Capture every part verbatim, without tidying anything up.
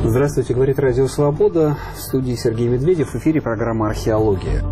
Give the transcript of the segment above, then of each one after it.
Здравствуйте, говорит Радио Свобода. В студии Сергей Медведев. В эфире программа «Археология».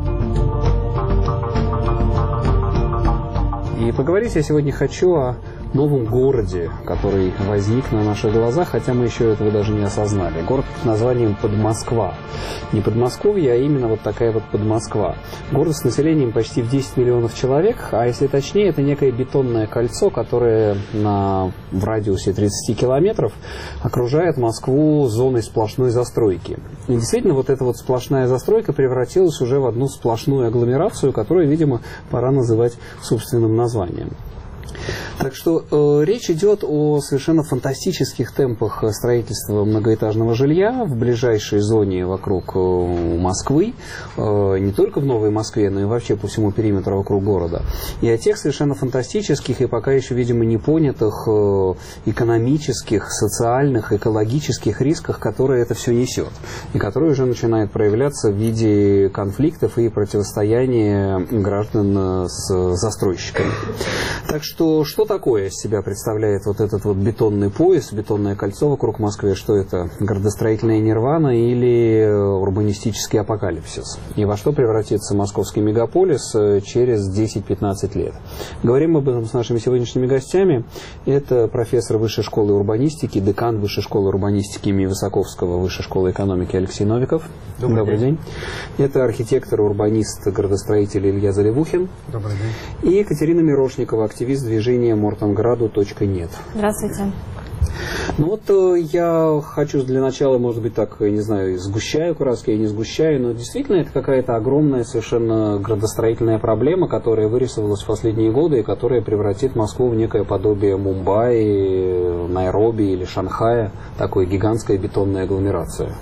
И поговорить я сегодня хочу о новом городе, который возник на наших глазах, хотя мы еще этого даже не осознали. Город под названием Подмосква. Не Подмосковье, а именно вот такая вот Подмосква. Город с населением почти в десять миллионов человек, а если точнее, это некое бетонное кольцо, которое на, в радиусе тридцати километров окружает Москву зоной сплошной застройки. И действительно, вот эта вот сплошная застройка превратилась уже в одну сплошную агломерацию, которую, видимо, пора называть собственным названием. Так что э, речь идет о совершенно фантастических темпах строительства многоэтажного жилья в ближайшей зоне вокруг э, Москвы, э, не только в Новой Москве, но и вообще по всему периметру вокруг города. И о тех совершенно фантастических и пока еще, видимо, не понятых э, экономических, социальных, экологических рисках, которые это все несет. И которые уже начинают проявляться в виде конфликтов и противостояния граждан с застройщиками. Так что, что такое из себя представляет вот этот вот бетонный пояс, бетонное кольцо вокруг Москвы? Что это? Градостроительная нирвана или урбанистический апокалипсис? И во что превратится московский мегаполис через десять-пятнадцать лет? Говорим об этом с нашими сегодняшними гостями. Это профессор Высшей школы урбанистики, декан Высшей школы урбанистики имени Высоковского Высшей школы экономики Алексей Новиков. Добрый, Добрый день. день. Это архитектор, урбанист, градостроитель Илья Заливухин. Добрый день. И Екатерина Мирошникова, активист движения мортонграду точка нет. Здравствуйте. Ну вот э, я хочу для начала, может быть, так, я не знаю, сгущаю краски, я не сгущаю, но действительно это какая-то огромная совершенно градостроительная проблема, которая вырисовалась в последние годы и которая превратит Москву в некое подобие Мумбаи, Найроби или Шанхая, такой гигантская бетонная агломерация.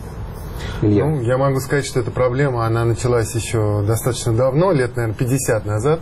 Илья. Ну, я могу сказать, что эта проблема, она началась еще достаточно давно, лет, наверное, пятьдесят назад,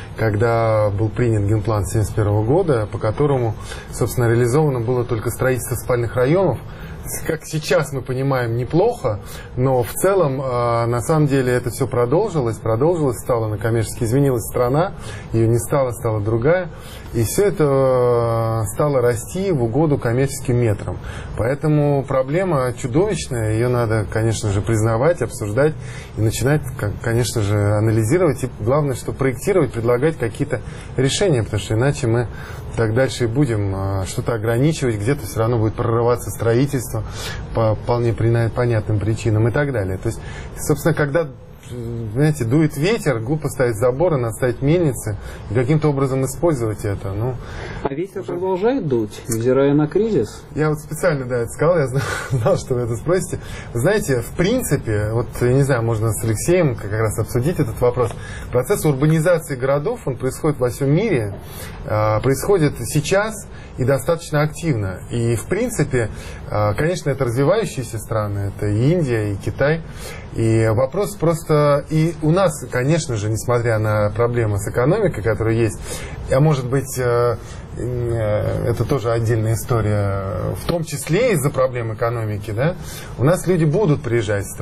когда был принят генплан семьдесят первого года, по которому, собственно, реализовано было только строительство спальных районов. Как сейчас мы понимаем, неплохо, но в целом, э, на самом деле, это все продолжилось, продолжилось, стало на коммерчески, изменилась страна, ее не стало, стала другая, и все это э, стало расти в угоду коммерческим метрам. Поэтому проблема чудовищная, ее надо, конечно же, признавать, обсуждать и начинать, конечно же, анализировать, и главное, что проектировать, предлагать какие-то решения, потому что иначе мы так дальше и будем э, что-то ограничивать, где-то все равно будет прорываться строительство по вполне понятным причинам и так далее. То есть, собственно, когда, знаете, дует ветер, глупо ставить заборы, надо ставить мельницы и каким-то образом использовать это. Ну, а ветер уже продолжает дуть, невзирая на кризис? Я вот специально, да, это сказал, я знал, знал, что вы это спросите. Вы знаете, в принципе, вот, я не знаю, можно с Алексеем как раз обсудить этот вопрос. Процесс урбанизации городов, он происходит во всем мире, э, происходит сейчас и достаточно активно. И, в принципе, э, конечно, это развивающиеся страны, это и Индия, и Китай. И вопрос просто... И у нас, конечно же, несмотря на проблемы с экономикой, которые есть, а может быть, э, э, это тоже отдельная история, в том числе из-за проблем экономики, да, у нас люди будут приезжать в,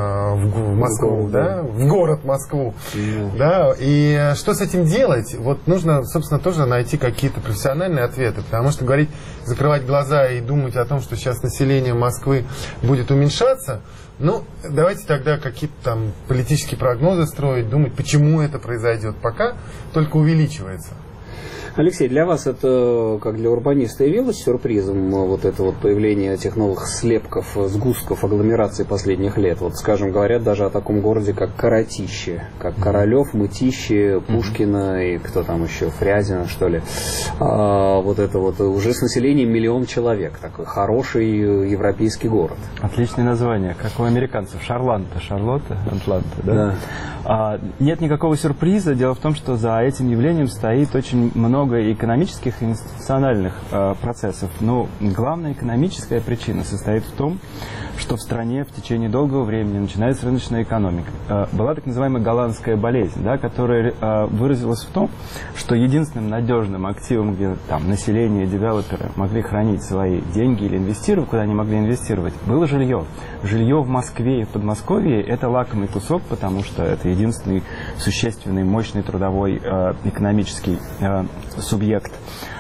в Москву, да, в город Москву, mm. да, и что с этим делать? Вот нужно, собственно, тоже найти какие-то профессиональные ответы, потому что говорить, закрывать глаза и думать о том, что сейчас население Москвы будет уменьшаться, ну, давайте тогда какие-то там политические прогнозы строить, думать, почему это произойдет. Пока только увеличивается. Алексей, для вас это, как для урбаниста, явилось сюрпризом вот это вот появление этих новых слепков, сгустков агломерации последних лет? Вот, скажем, говорят даже о таком городе, как Каратище, как Королев, Мытище, Пушкино и кто там еще, Фрязино, что ли. А, вот это вот уже с населением миллион человек, такой хороший европейский город. Отличное название, как у американцев, Шарланта, Шарлотта, Атланта, да? Да. А, нет никакого сюрприза, дело в том, что за этим явлением стоит очень много экономических и институциональных э, процессов. Но главная экономическая причина состоит в том, что в стране в течение долгого времени, начиная с рыночной экономики, э, была так называемая голландская болезнь, да, которая э, выразилась в том, что единственным надежным активом, где там население, девелоперы могли хранить свои деньги или инвестировать, куда они могли инвестировать, было жилье. Жилье в Москве и в Подмосковье – это лакомый кусок, потому что это единственный существенный, мощный трудовой э, экономический э, субъект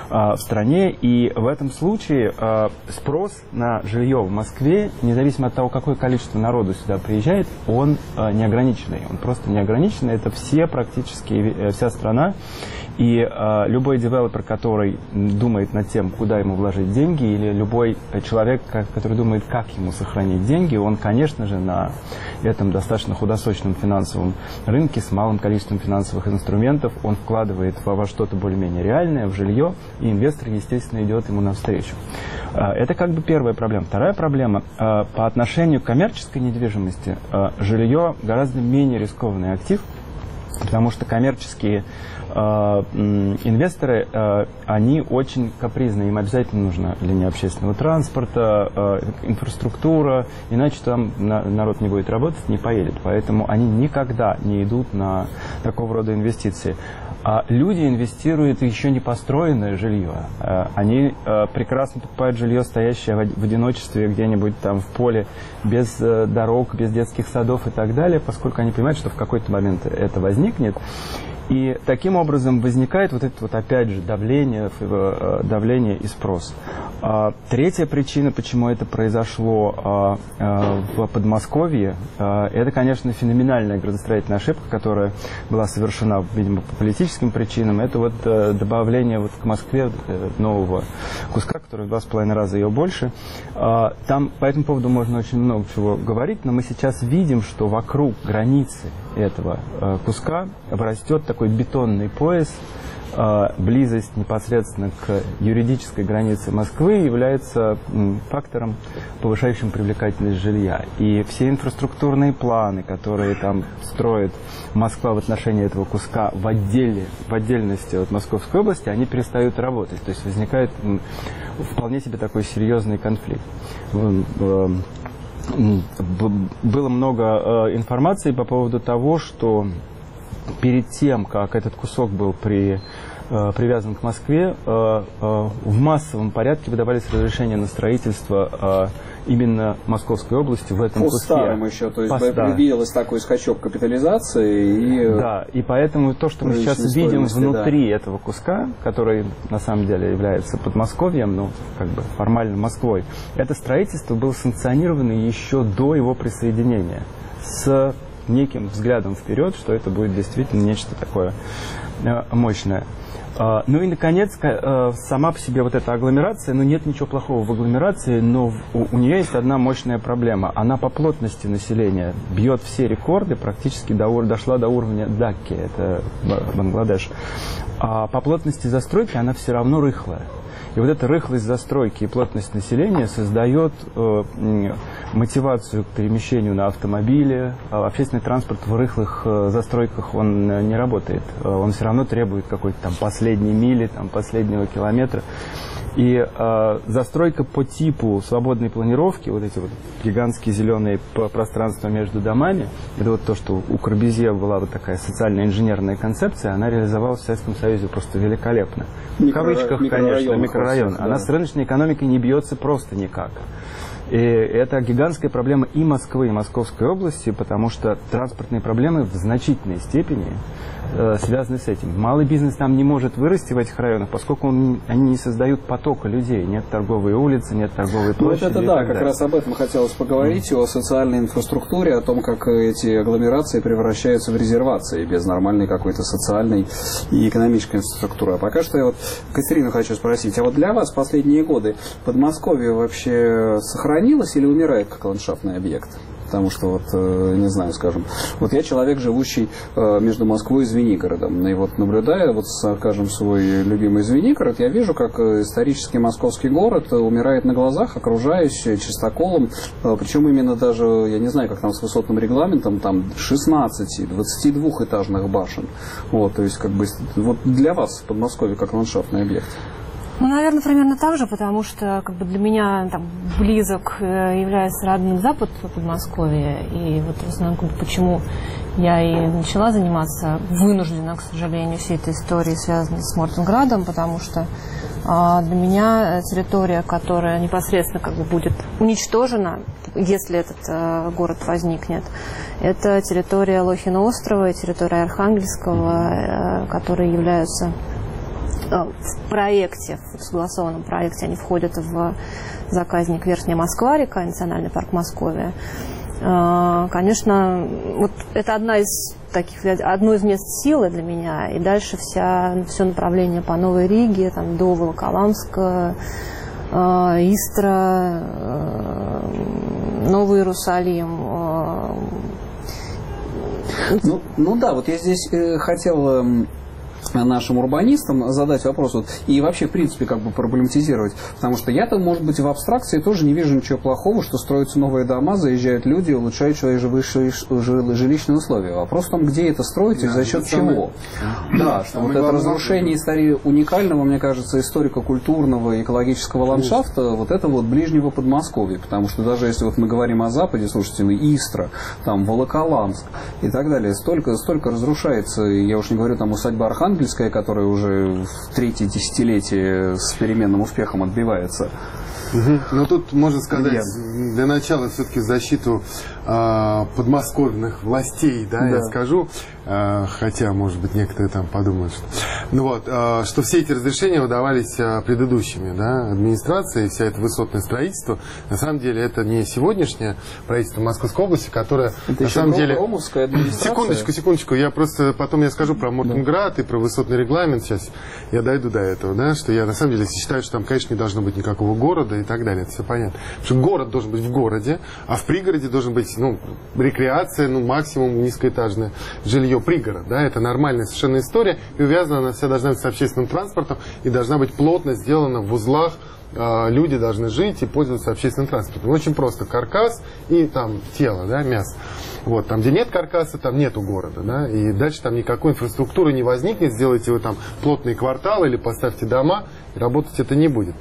в стране. И в этом случае спрос на жилье в Москве, независимо от того, какое количество народу сюда приезжает, он неограниченный. Он просто неограниченный. Это все практически, вся страна. И э, любой девелопер, который думает над тем, куда ему вложить деньги, или любой человек, который думает, как ему сохранить деньги, он, конечно же, на этом достаточно худосочном финансовом рынке с малым количеством финансовых инструментов, он вкладывает во, во что-то более-менее реальное, в жилье, и инвестор, естественно, идет ему навстречу. Э, это как бы первая проблема. Вторая проблема. Э, по отношению к коммерческой недвижимости, э, жилье гораздо менее рискованный актив, потому что коммерческие э, инвесторы, э, они очень капризные, им обязательно нужна линия общественного транспорта, э, инфраструктура, иначе там на, народ не будет работать, не поедет. Поэтому они никогда не идут на такого рода инвестиции. А люди инвестируют в еще не построенное жилье. Они прекрасно покупают жилье, стоящее в одиночестве где-нибудь там в поле, без дорог, без детских садов и так далее, поскольку они понимают, что в какой-то момент это возникнет. И таким образом возникает вот это вот опять же давление, давление и спрос. Третья причина, почему это произошло в Подмосковье, это, конечно, феноменальная градостроительная ошибка, которая была совершена, видимо, по политическим причинам. Это вот добавление вот к Москве нового куска, который в два с половиной раза ее больше. Там по этому поводу можно очень много чего говорить, но мы сейчас видим, что вокруг границы этого куска растет такой бетонный пояс. Близость непосредственно к юридической границе Москвы является фактором, повышающим привлекательность жилья. И все инфраструктурные планы, которые там строит Москва в отношении этого куска в, отделе, в отдельности от Московской области, они перестают работать. То есть возникает вполне себе такой серьезный конфликт. Было много информации по поводу того, что перед тем, как этот кусок был при, э, привязан к Москве, э, э, в массовом порядке выдавались разрешения на строительство э, именно Московской области в этом По куске. старому еще, то есть По виделось такой скачок капитализации. И... Да, и поэтому то, что мы сейчас видим внутри да. этого куска, который на самом деле является Подмосковьем, ну, как бы формально Москвой, это строительство было санкционировано еще до его присоединения с неким взглядом вперед, что это будет действительно нечто такое э, мощное. Э, ну и, наконец, э, сама по себе вот эта агломерация, ну нет ничего плохого в агломерации, но в, у, у нее есть одна мощная проблема. Она по плотности населения бьет все рекорды, практически до, дошла до уровня Дакки, это Бангладеш. А по плотности застройки она все равно рыхлая. И вот эта рыхлость застройки и плотность населения создает э, мотивацию к перемещению на автомобиле. Общественный транспорт в рыхлых э, застройках он э, не работает. Он все равно требует какой-то там последней мили, там, последнего километра. И э, застройка по типу свободной планировки, вот эти вот гигантские зеленые пространства между домами, это вот то, что у Корбюзье была вот такая социальная инженерная концепция, она реализовалась в Советском Союзе просто великолепно. В кавычках, конечно, микрорайон. Она с рыночной экономикой не бьется просто никак. И это гигантская проблема и Москвы, и Московской области, потому что транспортные проблемы в значительной степени э, связаны с этим. Малый бизнес там не может вырасти в этих районах, поскольку он, они не создают потока людей. Нет торговой улицы, нет торговой площади. Ну, это да, как раз об этом хотелось поговорить, mm. о социальной инфраструктуре, о том, как эти агломерации превращаются в резервации без нормальной какой-то социальной и экономической инфраструктуры. А пока что я вот Катерину хочу спросить, а вот для вас последние годы Подмосковье вообще сохранилось или умирает как ландшафтный объект? Потому что, вот, не знаю, скажем, вот я человек, живущий между Москвой и Звенигородом, и вот наблюдая, вот, скажем, свой любимый Звенигород, я вижу, как исторический московский город умирает на глазах, окружаясь чистоколом, причем именно даже, я не знаю, как там с высотным регламентом, там шестнадцати-двадцатидвухэтажных башен. Вот, то есть, как бы, вот для вас Подмосковье как ландшафтный объект? Ну, наверное, примерно так же, потому что как бы для меня там близок является родным Запад Подмосковья. И вот в основном, как бы, почему я и начала заниматься вынужденно, к сожалению, всей этой историей, связанной с Мортенградом, потому что а, для меня территория, которая непосредственно как бы будет уничтожена, если этот а, город возникнет, это территория Лохина острова, территория Архангельского, а, которые являются в проекте, в согласованном проекте, они входят в заказник Верхняя Москва-река, национальный парк Московия. Конечно, вот это одна из таких, одно из мест силы для меня, и дальше вся, все направление по Новой Риге, там, до Волоколамска, Истра, Новый Иерусалим. Ну, ну да, вот я здесь э, хотел э, нашим урбанистам задать вопрос вот, и вообще, в принципе, как бы проблематизировать. Потому что я-то, может быть, в абстракции тоже не вижу ничего плохого, что строятся новые дома, заезжают люди, улучшают свои жилищные условия. Вопрос в том, где это строится и за счет чего. Да, что вот это разрушение истории уникального, мне кажется, историко-культурного и экологического ландшафта, вот это вот ближнего Подмосковья. Потому что даже если вот мы говорим о Западе, слушайте, ну, Истра, там, Волоколамск и так далее, столько, столько разрушается, я уж не говорю там усадьба Архангельская, которая уже в третье десятилетие с переменным успехом отбивается. Угу. Но тут можно сказать, Где? для начала все-таки в защиту э, подмосковных властей, да, да. я скажу, э, хотя, может быть, некоторые там подумают, что, ну вот, э, что все эти разрешения выдавались э, предыдущими, да, администрацией, вся это высотное строительство, на самом деле это не сегодняшнее правительство Московской области, которое, это на самом деле... Ромовская администрация? Секундочку, секундочку, я просто, потом я скажу про Мортенград да. и про высотный регламент, сейчас я дойду до этого, да, что я на самом деле считаю, что там, конечно, не должно быть никакого города и так далее, это все понятно. Потому что город должен быть в городе, а в пригороде должен быть, ну, рекреация, ну, максимум низкоэтажное жилье пригород, да, это нормальная совершенно история, и увязана она вся должна быть с общественным транспортом, и должна быть плотно сделана в узлах, э, люди должны жить и пользоваться общественным транспортом. Очень просто, каркас и там тело, да, мясо. Вот, там, где нет каркаса, там нету города, да, и дальше там никакой инфраструктуры не возникнет, сделайте вы там плотные кварталы или поставьте дома, и работать это не будет.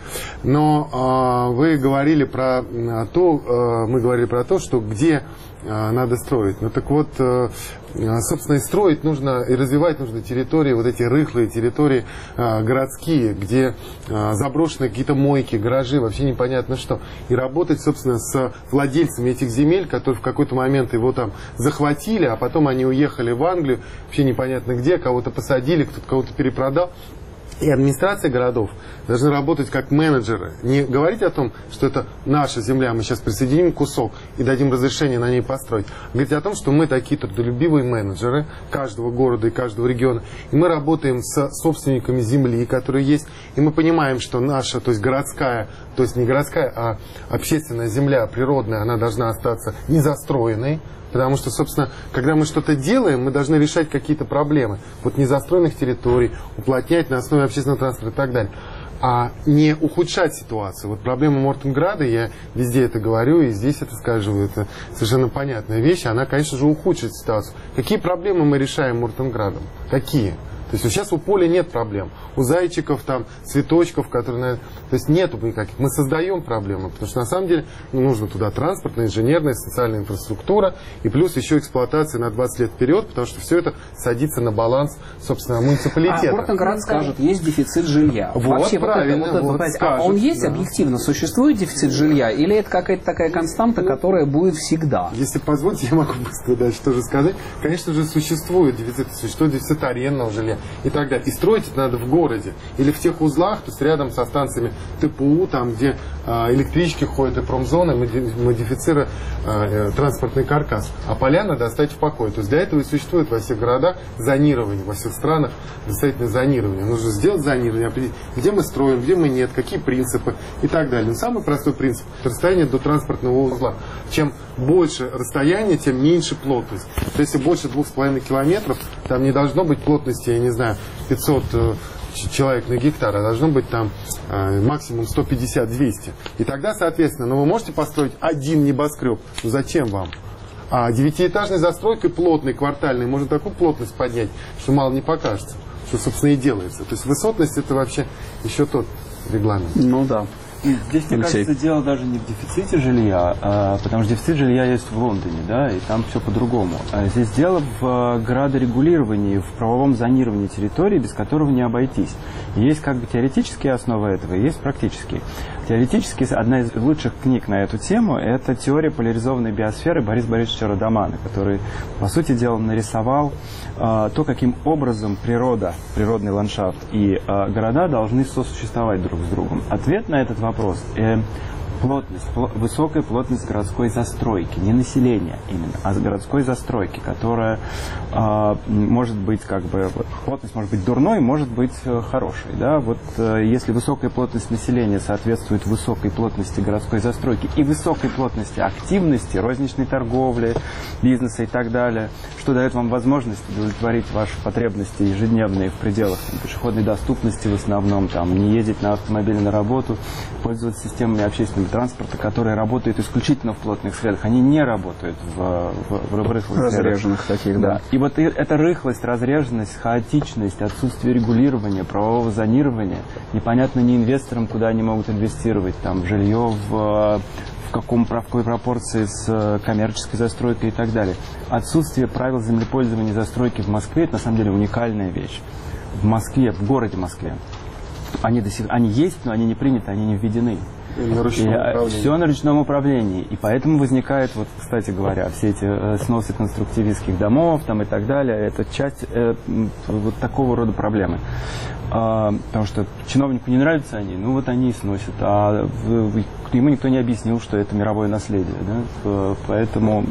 Но э, вы говорили про э, то, э, мы говорили про то, что где э, надо строить. Ну так вот, э, собственно, и строить нужно, и развивать нужно территории, вот эти рыхлые территории э, городские, где э, заброшены какие-то мойки, гаражи, вообще непонятно что. И работать, собственно, с владельцами этих земель, которые в какой-то момент его там захватили, а потом они уехали в Англию, вообще непонятно где, кого-то посадили, кто-то кого-то перепродал. И администрация городов должны работать как менеджеры. Не говорить о том, что это наша земля, мы сейчас присоединим кусок и дадим разрешение на ней построить. А говорить о том, что мы такие трудолюбивые менеджеры каждого города и каждого региона. И мы работаем с собственниками земли, которые есть. И мы понимаем, что наша, то есть городская, то есть не городская, а общественная земля природная, она должна остаться незастроенной. Потому что, собственно, когда мы что-то делаем, мы должны решать какие-то проблемы. Вот незастроенных территорий, уплотнять на основе общественного транспорта и так далее. А не ухудшать ситуацию. Вот проблема Мортенграда, я везде это говорю и здесь это скажу, это совершенно понятная вещь, она, конечно же, ухудшит ситуацию. Какие проблемы мы решаем Мортенградом? Какие? То есть сейчас у поля нет проблем. У зайчиков, там, цветочков, которые... наверное, то есть нету никаких. Мы создаем проблемы, потому что на самом деле ну, нужно туда транспортная, инженерная, социальная инфраструктура и плюс еще эксплуатация на двадцать лет вперед, потому что все это садится на баланс, собственно, муниципалитета. А Мортенград скажет, есть дефицит жилья. Вот, вообще, правильно. Вот это, вот вот это, скажет, а он есть да. объективно? Существует дефицит жилья? Или это какая-то такая константа, которая будет всегда? Если позволите, я могу быстро дальше тоже сказать. Конечно же, существует дефицит, существует дефицит арендного жилья и так далее. И строить это надо в городе или в тех узлах, то есть рядом со станциями ТПУ, там, где э, электрички ходят и промзоны, модифицируя э, транспортный каркас. А поля надо оставить в покое. То есть для этого и существует во всех городах зонирование, во всех странах представительное зонирование. Нужно сделать зонирование, определить, где мы строим, где мы нет, какие принципы и так далее. Но самый простой принцип – расстояние до транспортного узла. Чем больше расстояние, тем меньше плотность. То есть если больше двух с половиной километров, там не должно быть плотности, я не знаю, пятьсот человек на гектар, а должно быть там э, максимум сто пятьдесят - двести. И тогда, соответственно, ну, вы можете построить один небоскреб, ну зачем вам? А девятиэтажной застройкой плотной, квартальной, можно такую плотность поднять, что мало не покажется, что, собственно, и делается. То есть высотность – это вообще еще тот регламент. Ну да. Здесь, мне кажется, дело даже не в дефиците жилья, а, потому что дефицит жилья есть в Лондоне, да, и там все по-другому. А здесь дело в градорегулировании, в правовом зонировании территории, без которого не обойтись. Есть как бы теоретические основы этого, есть практические. Теоретически одна из лучших книг на эту тему – это «Теория поляризованной биосферы» Бориса Борисовича Родомана, который, по сути дела, нарисовал э, то, каким образом природа, природный ландшафт и э, города должны сосуществовать друг с другом. Ответ на этот вопрос э, – плотность, пл- высокая плотность городской застройки, не населения именно, а городской застройки, которая э, может быть как бы, вот, плотность может быть дурной, может быть э, хорошей, да, вот э, если высокая плотность населения соответствует высокой плотности городской застройки и высокой плотности активности, розничной торговли, бизнеса и так далее, что дает вам возможность удовлетворить ваши потребности ежедневные в пределах там, пешеходной доступности в основном, там, не ездить на автомобиле на работу, пользоваться системами общественного транспорта, которые работают исключительно в плотных средах, они не работают в, в, в рыхлых разреженных средах. таких, да. да. И вот эта рыхлость, разреженность, хаотичность, отсутствие регулирования, правового зонирования, непонятно ни инвесторам, куда они могут инвестировать, там, в жилье, в, в каком, в какой пропорции с коммерческой застройкой и так далее. Отсутствие правил землепользования и застройки в Москве – это на самом деле уникальная вещь. В Москве, в городе Москве. Они, до сих, они есть, но они не приняты, они не введены. На и, все на ручном управлении. И поэтому возникает, вот, кстати говоря, все эти э, сносы конструктивистских домов там, и так далее. Это часть э, вот такого рода проблемы. А, потому что чиновнику не нравятся они, ну вот они и сносят. А в, в, ему никто не объяснил, что это мировое наследие. Да? Поэтому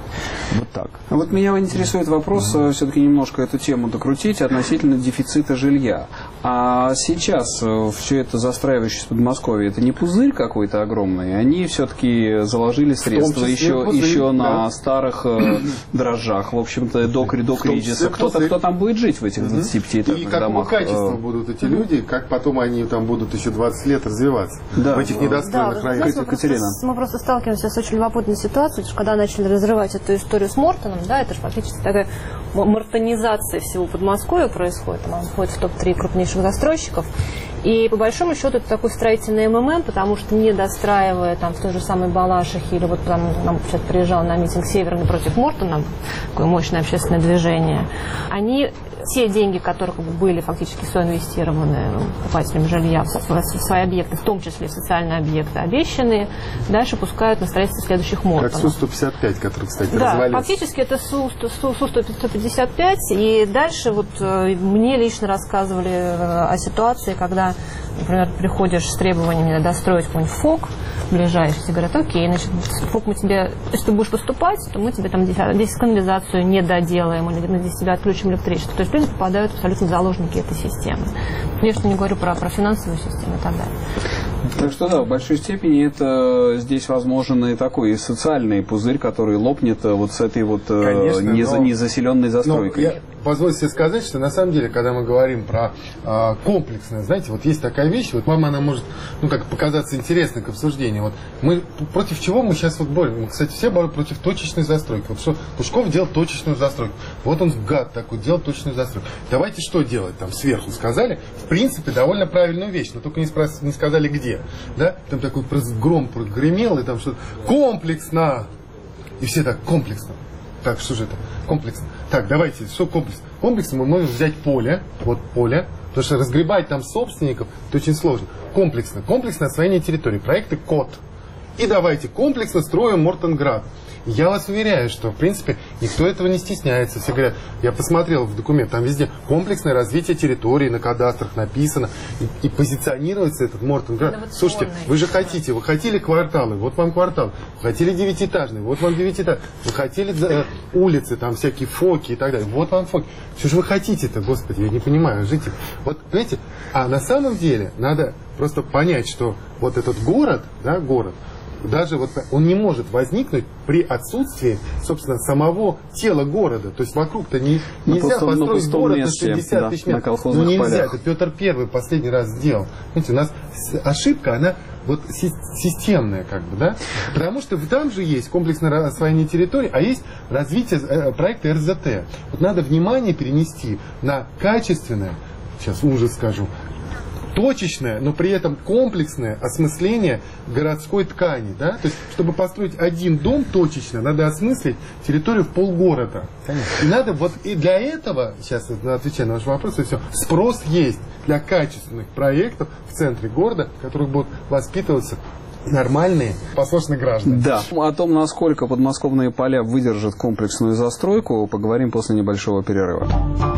вот так. Вот меня интересует вопрос, mm-hmm. все-таки немножко эту тему докрутить относительно дефицита жилья. А сейчас все это застраивающееся Подмосковье, это не пузырь какой-то огромный? Они все-таки заложили средства еще, пузырь, еще да. на старых э, дрожжах, в общем-то, до, до кризиса. Кто-то, кто там будет жить в этих двадцати пятиэтажных домах? И какого качества будут эти люди, как потом они там будут еще двадцать лет развиваться да. в этих недостроенных да, районах. Мы просто, мы просто сталкиваемся с очень любопытной ситуацией, что когда начали разрывать эту историю с Мортоном, да, это же фактически такая мортонизация всего Подмосковья происходит, он входит в топ три крупнейших застройщиков. И по большому счету это такой строительный МММ, потому что не достраивая там в той же самой Балашихе, или вот там нам сейчас приезжал на митинг Северный против Мортона, такое мощное общественное движение, они те деньги, которые были фактически соинвестированы покупателям жилья в свои объекты, в том числе в социальные объекты, обещанные, дальше пускают на строительство следующих Мортонов. Как Су сто пятьдесят пять, который, кстати, да, развалился. Фактически это Су сто пятьдесят пять, и дальше вот мне лично рассказывали о ситуации, когда, например, приходишь с требованиями достроить какой-нибудь ФОК ближайший, говорят, окей, значит, ФОК мы тебе, если ты будешь поступать, то мы тебе там здесь канализацию не доделаем, или мы здесь тебя отключим электричество. То есть люди попадают абсолютно в заложники этой системы. Я что не говорю про, про финансовую систему и так далее. Так что да, в большой степени это здесь возможен и такой и социальный пузырь, который лопнет вот с этой вот Конечно, неза, но, незаселенной застройкой. Я позволю себе сказать, что на самом деле, когда мы говорим про э, комплексное, знаете, вот есть такая вещь, вот вам она может, ну, как показаться интересной к обсуждению. Вот мы против чего мы сейчас вот боремся? Мы, кстати, все борются против точечной застройки. Вот что Пушков делал точечную застройку. Вот он гад такой, делал точечную застройку. Давайте что делать там сверху? Сказали, в принципе, довольно правильную вещь, но только не, спрас... не сказали где. Да? Там такой гром прогремел, и там что-то комплексно. И все так, комплексно. Так, что же это? Комплексно. Так, давайте, что комплексно? Комплексно мы можем взять поле, вот поле, потому что разгребать там собственников, это очень сложно. Комплексно. Комплексное освоение территории. Проекты КОТ. И давайте комплексно строим Мортонград. Я вас уверяю, что, в принципе, никто этого не стесняется. Все говорят, я посмотрел в документ, там везде комплексное развитие территории, на кадастрах написано. И, и позиционируется этот Мортонград. Слушайте, вы же хотите, вы хотели кварталы, вот вам квартал. Вы хотели девятиэтажный, вот вам девятиэтажный. Вы хотели э, улицы, там всякие фоки и так далее. Вот вам фоки. Что же вы хотите-то, господи, я не понимаю, жите. Вот, понимаете, а на самом деле надо просто понять, что вот этот город, да, город, даже вот он не может возникнуть при отсутствии, собственно, самого тела города. То есть вокруг-то не, нельзя пустом, построить на город месте, на шестьдесят тысяч метров. Ну нельзя, полях. Это Петр Первый последний раз сделал. Знаете, у нас ошибка, она вот системная, как бы, да? Потому что там же есть комплексное освоение территории, а есть развитие проекта эр зэ тэ. Вот надо внимание перенести на качественное, сейчас ужас скажу, точечное, но при этом комплексное осмысление городской ткани. Да? То есть, чтобы построить один дом точечно, надо осмыслить территорию в полгорода. Конечно. И надо вот и для этого, сейчас отвечаю на ваш вопрос, и все, спрос есть для качественных проектов в центре города, в которых будут воспитываться нормальные, послушные граждане. Да. О том, насколько подмосковные поля выдержат комплексную застройку, поговорим после небольшого перерыва.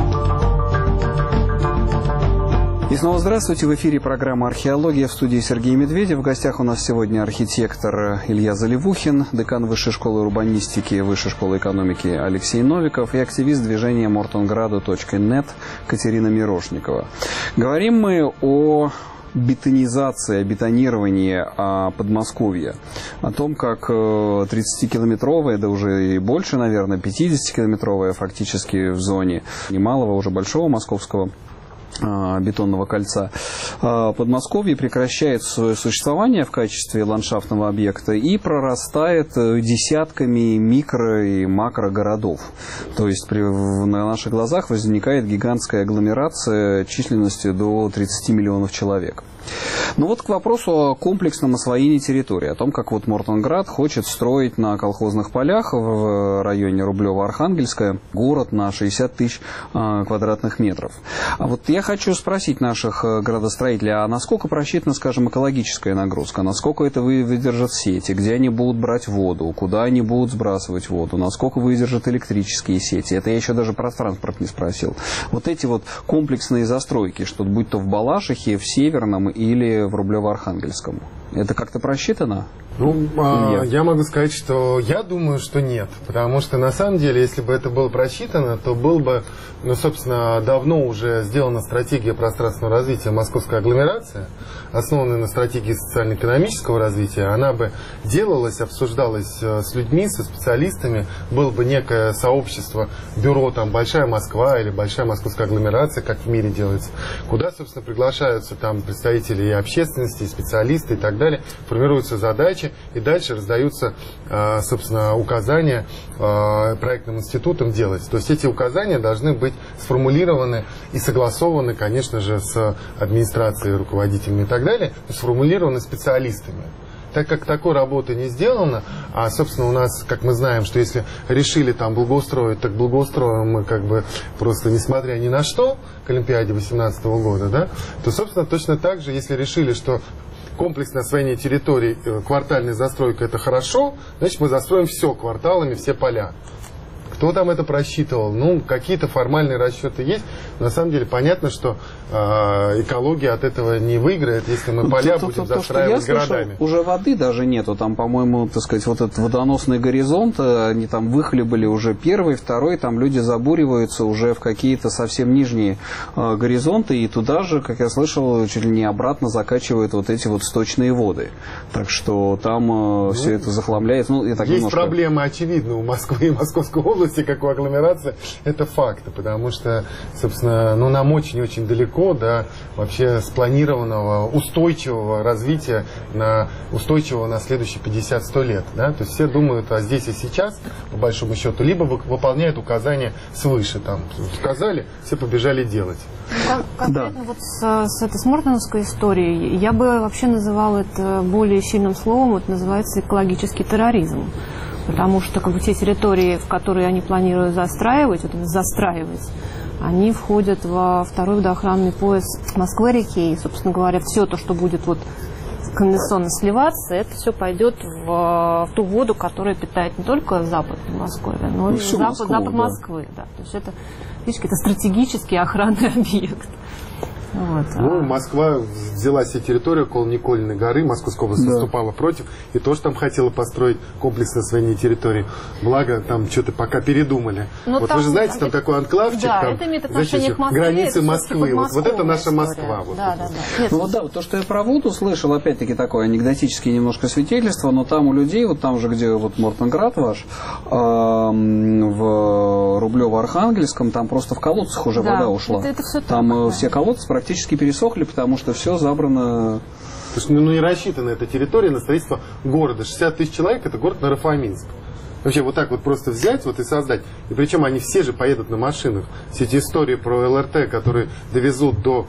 И снова здравствуйте. В эфире программа «Археология», в студии Сергей Медведев. В гостях у нас сегодня архитектор Илья Заливухин, декан Высшей школы урбанистики, Высшей школы экономики Алексей Новиков и активист движения мортонграду точка нет Катерина Мирошникова. Говорим мы о бетонизации, о бетонировании Подмосковья. О том, как тридцатикилометровая, да уже и больше, наверное, пятидесятикилометровая фактически в зоне немалого, уже большого московского бетонного кольца, Подмосковье прекращает свое существование в качестве ландшафтного объекта и прорастает десятками микро- и макрогородов. То есть при, на наших глазах возникает гигантская агломерация численностью до тридцати миллионов человек. Ну вот к вопросу о комплексном освоении территории, о том, как вот Мортонград хочет строить на колхозных полях в районе Рублево-Архангельское город на шестьдесят тысяч э, квадратных метров. А вот я хочу спросить наших градостроителей, а насколько просчитана, скажем, экологическая нагрузка, насколько это выдержат сети, где они будут брать воду, куда они будут сбрасывать воду, насколько выдержат электрические сети. Это я еще даже про транспорт не спросил. Вот эти вот комплексные застройки, что будь то в Балашихе, в Северном или в Рублево-Архангельском. Это как-то просчитано? Ну, а, я могу сказать, что я думаю, что нет. Потому что, на самом деле, если бы это было просчитано, то был бы, ну, собственно, давно уже сделана стратегия пространственного развития московской агломерации, основанная на стратегии социально-экономического развития. Она бы делалась, обсуждалась с людьми, со специалистами. Было бы некое сообщество, бюро, там, Большая Москва или Большая Московская агломерация, как в мире делается, куда, собственно, приглашаются там представители и общественности, и специалисты и так далее, формируются задачи, и дальше раздаются, собственно, указания проектным институтам делать. То есть эти указания должны быть сформулированы и согласованы, конечно же, с администрацией, руководителями и так далее, сформулированы специалистами. Так как такой работы не сделано, а, собственно, у нас, как мы знаем, что если решили там благоустроить, так благоустроим мы как бы просто несмотря ни на что к Олимпиаде две тысячи восемнадцатого года, да, то, собственно, точно так же, если решили, что комплексное освоение территорий, квартальная застройка — это хорошо, значит, мы застроим все кварталами, все поля. Кто там это просчитывал? Ну, какие-то формальные расчеты есть. На самом деле понятно, что э, экология от этого не выиграет, если мы поля то, будем то, то, застраивать то, городами. Слышал, уже воды даже нету. Там, по-моему, так сказать, вот этот водоносный горизонт, они там выхлебали уже первый, второй, там люди забуриваются уже в какие-то совсем нижние э, горизонты, и туда же, как я слышал, чуть ли не обратно закачивают вот эти вот сточные воды. Так что там э, ну, все это захламляется. Ну, так есть немножко... проблемы очевидны у Москвы и Московской области, как у агломерации, это факты, потому что, собственно, ну, нам очень-очень далеко до вообще спланированного устойчивого развития, на устойчивого на следующие пятьдесят-сто лет. Да? То есть все думают, а здесь и сейчас, по большому счету, либо выполняют указания свыше. Там сказали, все побежали делать. Конкретно да. вот с, с этой смортоновской историей я бы вообще называла это более сильным словом, это называется экологический терроризм. Потому что как бы, те территории, в которые они планируют застраивать, вот, застраивать, они входят во второй водоохранный пояс Москвы-реки. И, собственно говоря, все то, что будет вот конденсационно сливаться, это все пойдет в, в ту воду, которая питает не только запад Москвы, но и ну, запад, Москву, запад да. Москвы. Да. То есть это, видишь, это стратегический охранный объект. Вот. Ну, Москва взяла себе территорию около Николиной горы, Московская область да. выступала против, и тоже там хотела построить комплексное освоение территории. Благо, там что-то пока передумали. Но вот там, вы же знаете, там это, такой анклавчик, да, там, это имеет отношение к Москве, границы Москвы. Вот, вот это наша Москва. Вот, да, вот. Да, да. Нет, ну вот да, вот то, что я про воду слышал, опять-таки такое анекдотическое немножко свидетельство, но там у людей, вот там же, где вот Мортонград ваш, э, в Рублево-Архангельском, там просто в колодцах уже да, вода ушла. Это, это все там так, все да. колодцы практически пересохли, потому что все забрано. То есть, ну, не рассчитана эта территория на строительство города. шестьдесят тысяч человек — это город Наро-Фоминск. Вообще вот так вот просто взять вот и создать. И причем они все же поедут на машинах. Все эти истории про ЛРТ, которые довезут до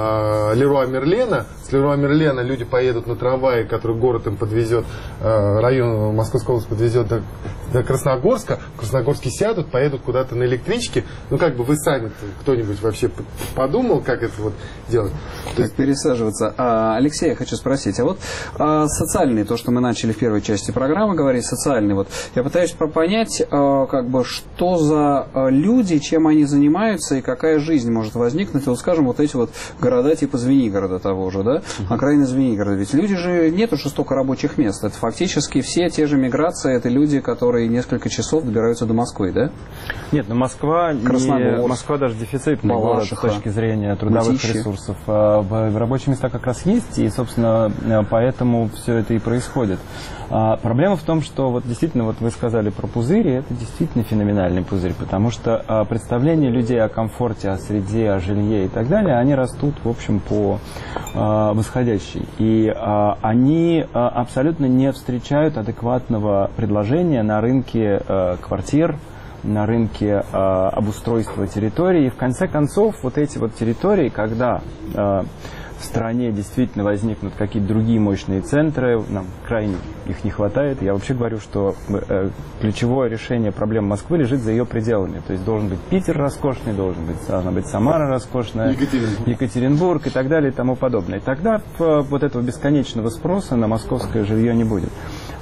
э, Леруа Мерлена. С Леруа Мерлена люди поедут на трамвае, который город им подвезет, э, район Московской области подвезет до, до Красногорска. В Красногорске сядут, поедут куда-то на электричке. Ну как бы вы сами, кто-нибудь вообще подумал, как это вот делать? То есть пересаживаться. А, Алексей, я хочу спросить, а вот а, социальные, то, что мы начали в первой части программы говорить, социальные, вот я пытаюсь понять, а, как бы, что за а, люди, чем они занимаются и какая жизнь может возникнуть, вот скажем, вот эти вот города типа Звенигорода того же, да, uh-huh. окраины Звенигорода, ведь люди же, нету же столько рабочих мест, это фактически все те же миграции, это люди, которые несколько часов добираются до Москвы, да? Нет, но Москва, не, Москва даже дефицитный город с точки зрения трудовых Мытищи. ресурсов. Рабочие места как раз есть, и, собственно, поэтому все это и происходит. А, проблема в том, что вот действительно, вот вы сказали про пузыри, это действительно феноменальный пузырь, потому что а, представления людей о комфорте, о среде, о жилье и так далее, они растут, в общем, по а, восходящей. И а, они а, абсолютно не встречают адекватного предложения на рынке а, квартир, на рынке э, обустройства территории. И в конце концов, вот эти вот территории, когда э, в стране действительно возникнут какие-то другие мощные центры, нам крайне их не хватает. Я вообще говорю, что э, ключевое решение проблем Москвы лежит за ее пределами. То есть должен быть Питер роскошный, должен быть, должна быть Самара роскошная, Екатеринбург. Екатеринбург и так далее и тому подобное. И тогда э, вот этого бесконечного спроса на московское жилье не будет.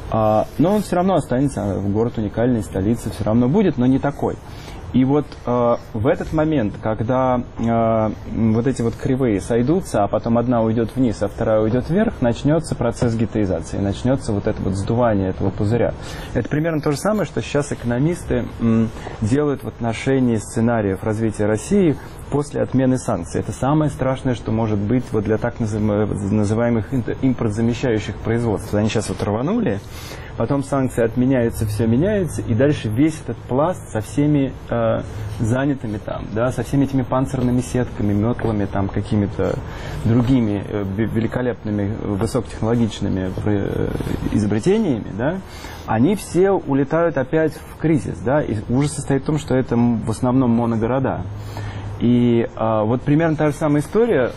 А, но он все равно останется, город уникальный, столица все равно будет, но не такой. И вот э, в этот момент, когда э, вот эти вот кривые сойдутся, а потом одна уйдет вниз, а вторая уйдет вверх, начнется процесс геттоизации, начнется вот это вот сдувание этого пузыря. Это примерно то же самое, что сейчас экономисты м, делают в отношении сценариев развития России после отмены санкций. Это самое страшное, что может быть вот для так называемых импортзамещающих производств. Они сейчас вот рванули, потом санкции отменяются, все меняется, и дальше весь этот пласт со всеми э, занятыми там, да, со всеми этими панцирными сетками, метлами, там, какими-то другими э, великолепными, высокотехнологичными э, изобретениями, да, они все улетают опять в кризис, да, и ужас состоит в том, что это в основном моногорода. И а, вот примерно та же самая история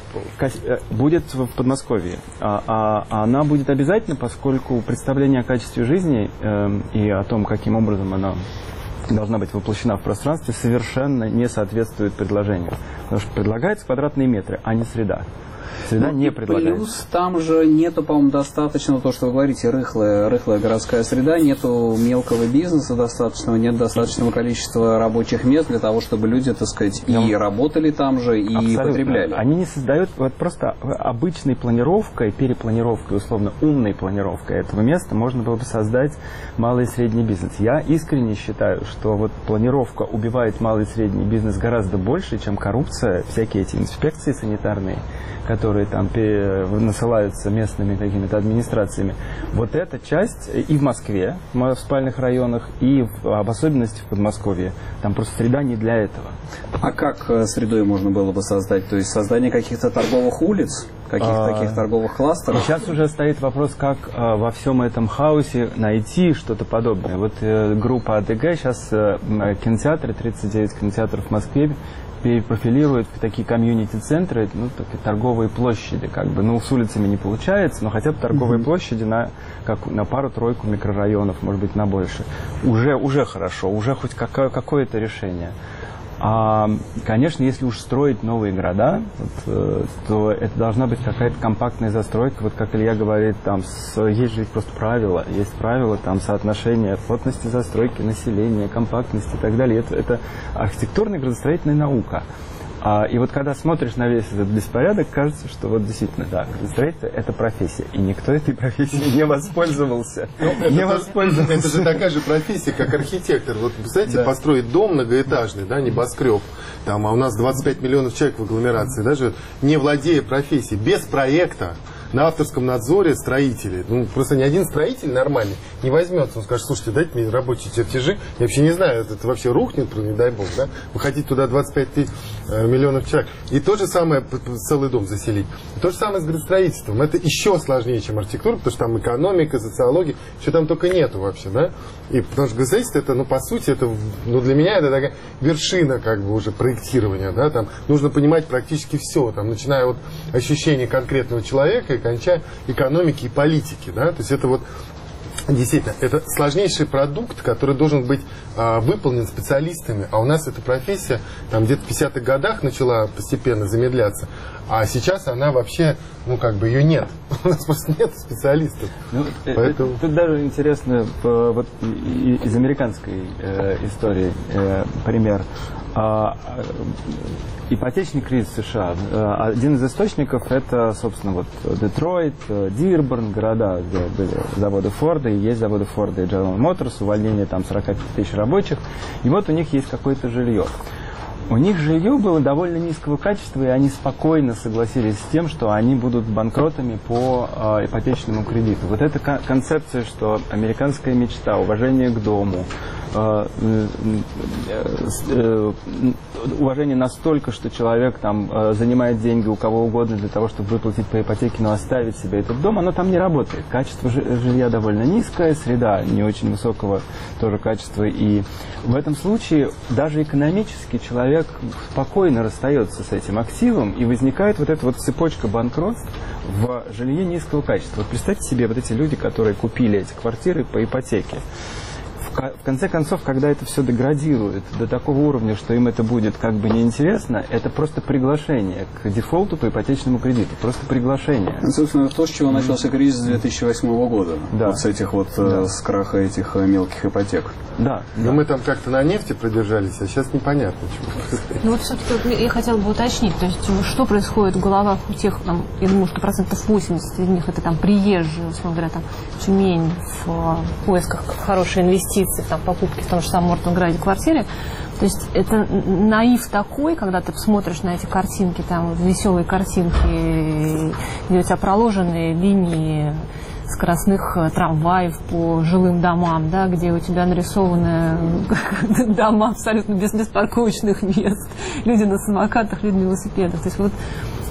будет в Подмосковье. А, а она будет обязательно, поскольку представление о качестве жизни э, и о том, каким образом она должна быть воплощена в пространстве, совершенно не соответствует предложению. Потому что предлагается квадратные метры, а не среда. Среда не предлагается. Плюс там же нету, по-моему, достаточно, то, что вы говорите, рыхлая, рыхлая городская среда, нету мелкого бизнеса достаточного, нет достаточного количества рабочих мест для того, чтобы люди, так сказать, и Я... работали там же, и Абсолютно. потребляли. Они не создают, вот просто обычной планировкой, перепланировкой, условно, умной планировкой этого места можно было бы создать малый и средний бизнес. Я искренне считаю, что вот планировка убивает малый и средний бизнес гораздо больше, чем коррупция, всякие эти инспекции санитарные, которые там насылаются местными какими-то администрациями. Вот эта часть и в Москве, в спальных районах, и в, в особенности в Подмосковье. Там просто среда не для этого. А как средой можно было бы создать? То есть создание каких-то торговых улиц, каких-то а, таких торговых кластеров? Сейчас уже стоит вопрос, как а, во всем этом хаосе найти что-то подобное. Вот э, группа АДГ сейчас э, кинотеатры, тридцать девять кинотеатров в Москве, перепрофилируют в такие комьюнити-центры, ну, такие торговые площади, как бы, ну, с улицами не получается, но хотя бы торговые mm-hmm. площади на, как, на пару-тройку микрорайонов, может быть, на больше. Уже, уже хорошо, уже хоть какое- какое-то решение. А, конечно, если уж строить новые города, вот, то это должна быть какая-то компактная застройка. Вот как Илья говорит, там с, есть же просто правила, есть правила там соотношения плотности застройки, населения, компактности и так далее. Это, это архитектурная и градостроительная наука. А, и вот когда смотришь на весь этот беспорядок, кажется, что вот действительно, да, градостроительство – это профессия. И никто этой профессией не воспользовался. Не воспользовался. Это же такая же профессия, как архитектор. Вот, представляете, построить дом многоэтажный, да, небоскреб, там, а у нас двадцать пять миллионов человек в агломерации, даже не владея профессией, без проекта, на авторском надзоре строителей. Ну, просто ни один строитель нормальный не возьмется. Он скажет, слушайте, дайте мне рабочие чертежи. Я вообще не знаю, это, это вообще рухнет, не дай бог, да? Вы хотите туда двадцать пять тысяч э, миллионов человек. И то же самое, целый дом заселить. И то же самое с градостроительством. Это еще сложнее, чем архитектура, потому что там экономика, социология, что там только нету вообще, да? И потому что градостроительство, это, ну, по сути, это, ну, для меня это такая вершина, как бы, уже проектирования, да? Там нужно понимать практически все, там, начиная от ощущения конкретного человека и кончая экономики и политики, да? То есть это вот действительно, это сложнейший продукт, который должен быть а, выполнен специалистами. А у нас эта профессия там где-то в пятидесятых годах начала постепенно замедляться. А сейчас она вообще, ну как бы ее нет. У нас просто нет специалистов. Ну, Поэтому... Тут даже интересно вот, из американской э, истории э, пример. А, ипотечный кризис США. Один из источников это, собственно, вот Детройт, Дирборн, города, где были заводы Форда, и есть заводы Форда и General Motors, увольнение там сорок пять тысяч рабочих. И вот у них есть какое-то жилье. У них жилье было довольно низкого качества, и они спокойно согласились с тем, что они будут банкротами по э, ипотечному кредиту. Вот эта концепция, что американская мечта, уважение к дому, э, э, э, уважение настолько, что человек там э, занимает деньги у кого угодно для того, чтобы выплатить по ипотеке, но оставить себе этот дом, оно там не работает. Качество жилья довольно низкое, среда не очень высокого тоже качества, и в этом случае даже экономически человек спокойно расстается с этим активом, и возникает вот эта вот цепочка банкротств в жилье низкого качества. Вот представьте себе вот эти люди, которые купили эти квартиры по ипотеке. В конце концов, когда это все деградирует до такого уровня, что им это будет как бы неинтересно, это просто приглашение к дефолту по ипотечному кредиту. Просто приглашение. Ну, собственно, то, с чего начался кризис две тысячи восьмого года. Да. Вот с этих вот, да. с краха этих мелких ипотек. Да. Но да. мы там как-то на нефти продержались, а сейчас непонятно, чего. Ну вот все-таки я хотела бы уточнить, то есть что происходит в головах у тех, там, я думаю, что процентов восемьдесят из них это там приезжие, условно говоря, там, Тюмень в поисках хорошей инвестиции, там, покупки в том же самом Мортонграде квартиры. То есть это наив такой, когда ты смотришь на эти картинки, там, веселые картинки, где у тебя проложенные линии скоростных трамваев по жилым домам, да, где у тебя нарисованы дома абсолютно без, без парковочных мест, люди на самокатах, люди на велосипедах. То есть вот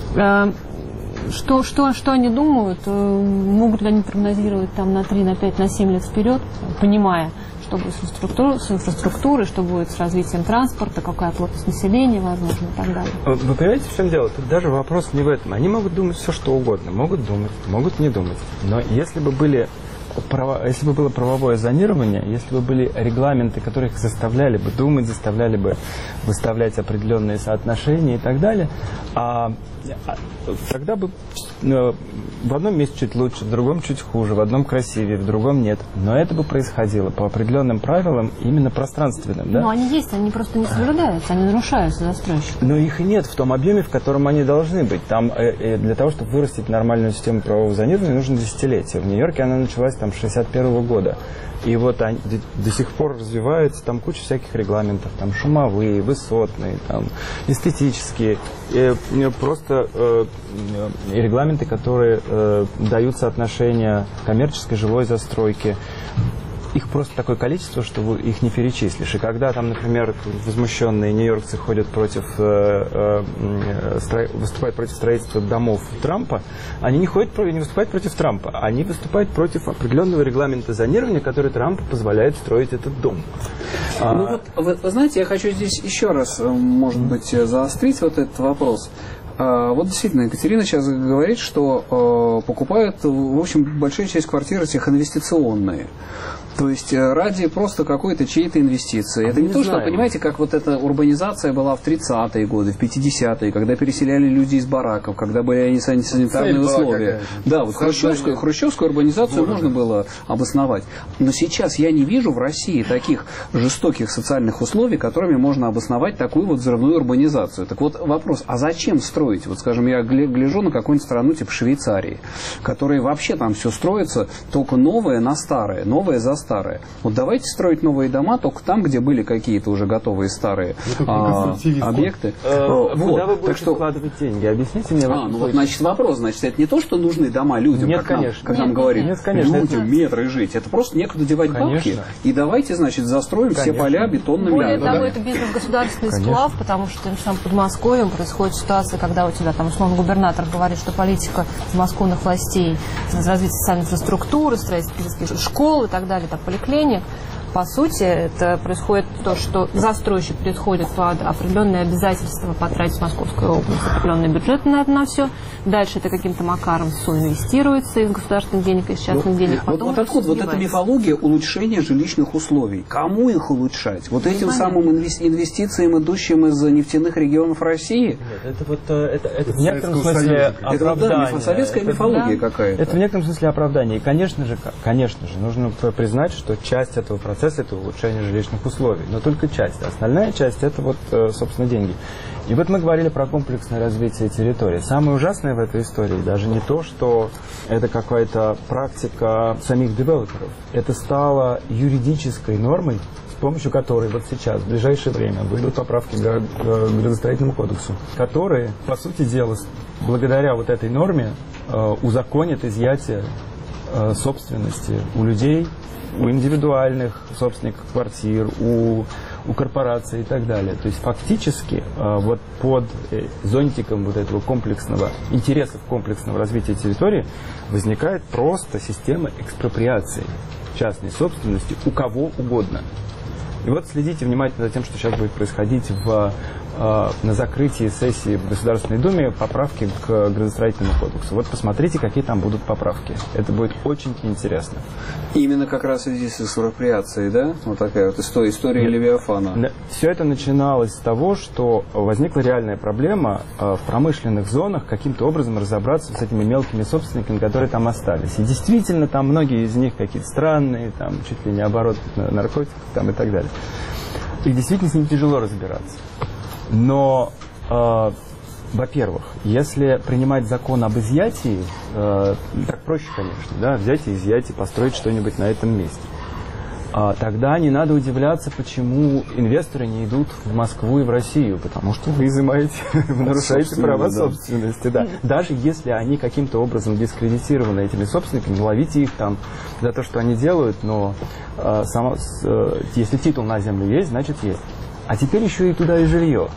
э, что, что, что они думают, э, могут ли они прогнозировать там на три, на пять, на семь лет вперед, понимая, что будет с инфраструктурой, с инфраструктурой, что будет с развитием транспорта, какая плотность населения, возможно, и так далее. Вы понимаете, в чем дело? Тут даже вопрос не в этом. Они могут думать все, что угодно. Могут думать, могут не думать. Но если бы были право, если бы было правовое зонирование, если бы были регламенты, которые их заставляли бы думать, заставляли бы выставлять определенные соотношения и так далее, а, а, тогда бы э, в одном месте чуть лучше, в другом чуть хуже, в одном красивее, в другом нет. Но это бы происходило по определенным правилам, именно пространственным. Да? Но они есть, они просто не соблюдаются, они нарушаются застройщиками. Но их и нет в том объеме, в котором они должны быть. Там э, э, для того, чтобы вырастить нормальную систему правового зонирования, нужно десятилетие. В Нью-Йорке она началась там с шестьдесят первого года. И вот они до, до сих пор развивается, там куча всяких регламентов, там шумовые, высотные, там эстетические, э, просто э, э, регламенты, которые э, дают соотношение коммерческой жилой застройки. Их просто такое количество, что их не перечислишь. И когда там, например, возмущенные нью-йоркцы ходят против, э, э, стро... выступают против строительства домов Трампа, они не, ходят, не выступают против Трампа, они выступают против определенного регламента зонирования, который Трампу позволяет строить этот дом. Ну, а... вот, вы, вы знаете, я хочу здесь еще раз, может быть, заострить вот этот вопрос. Вот действительно, Екатерина сейчас говорит, что э, покупают, в общем, большая часть квартир этих инвестиционные. То есть ради просто какой-то чьей-то инвестиции. А это не, не то, знаем. Что, понимаете, как вот эта урбанизация была в тридцатые годы, в пятидесятые, когда переселяли люди из бараков, когда были санитарные Цель условия. Да, вот хрущевскую, хрущевскую урбанизацию Город. Можно было обосновать. Но сейчас я не вижу в России таких жестоких социальных условий, которыми можно обосновать такую вот взрывную урбанизацию. Так вот вопрос, а зачем строить? Вот, скажем, я гляжу на какую-нибудь страну типа Швейцарии, которая вообще там все строится только новое на старое, новое за старое. старое. Вот давайте строить новые дома только там, где были какие-то уже готовые старые а, объекты. Э, вот. Куда вы Так будете что... вкладывать деньги? Объясните мне. А, ну вот, значит, вопрос, значит, это не то, что нужны дома людям, Нет, как, нам, конечно. как Нет, нам говорит, нет, конечно. людям, Это... метры жить. Это просто некуда девать Конечно. бабки. И давайте, значит, застроим Конечно. все поля бетонными Более лядами. того, это бизнес-государственный Конечно. сплав, потому что тем же самым Подмосковьем происходит ситуация, когда у тебя там условно губернатор говорит, что политика подмосковных властей, развитие социальной инфраструктуры, строительство школ и так далее, там, поликлиник. По сути, это происходит то, что застройщик приходит под определенные обязательства потратить в Московскую область, определенный бюджет на это на все. Дальше это каким-то макаром соинвестируется из государственных денег, из частных Вот, денег. вот, вот откуда вот эта мифология улучшения жилищных условий? Кому их улучшать? Вот этим самым инвес- инвестициям, идущим из нефтяных регионов России? Нет, это вот э, это, это в некотором Советского смысле Союза. Это вот, да, оправдание. мифо- советская Это- мифология да. какая-то. Это в некотором смысле оправдание. И, конечно же, к- конечно же, нужно п- признать, что часть этого процесса – это улучшение жилищных условий. Но только часть. Остальная часть – это, вот, э, собственно, деньги. И вот мы говорили про комплексное развитие территории. Самое ужасное в этой истории даже не то, что это какая-то практика самих девелоперов. Это стало юридической нормой, с помощью которой вот сейчас, в ближайшее время, выйдут поправки к гра- к градостроительному кодексу, которые, по сути дела, с- благодаря вот этой норме э, узаконят изъятие э, собственности у людей, у индивидуальных собственников квартир, у, у корпораций и так далее. То есть фактически э, вот под э, зонтиком вот этого комплексного, интересов комплексного развития территории возникает просто система экспроприации частной собственности у кого угодно. И вот следите внимательно за тем, что сейчас будет происходить в, э, на закрытии сессии в Государственной Думе поправки к градостроительному кодексу. Вот посмотрите, какие там будут поправки. Это будет очень интересно. Именно как раз в связи с экспроприацией, да? Вот такая вот история, история Левиафана. Все это начиналось с того, что возникла реальная проблема э, в промышленных зонах каким-то образом разобраться с этими мелкими собственниками, которые там остались. И действительно, там многие из них какие-то странные, там чуть ли не оборот наркотиков там, и так далее. И действительно с ним тяжело разбираться. Но, э, во-первых, если принимать закон об изъятии, э, так проще, конечно, да, взять и изъять и построить что-нибудь на этом месте. А, тогда не надо удивляться, почему инвесторы не идут в Москву и в Россию, потому что вы изымаете, вы нарушаете права собственности. Да. Даже если они каким-то образом дискредитированы этими собственниками, ловите их там за то, что они делают, но а, само, с, а, если титул на землю есть, значит есть. А теперь еще и туда и жилье.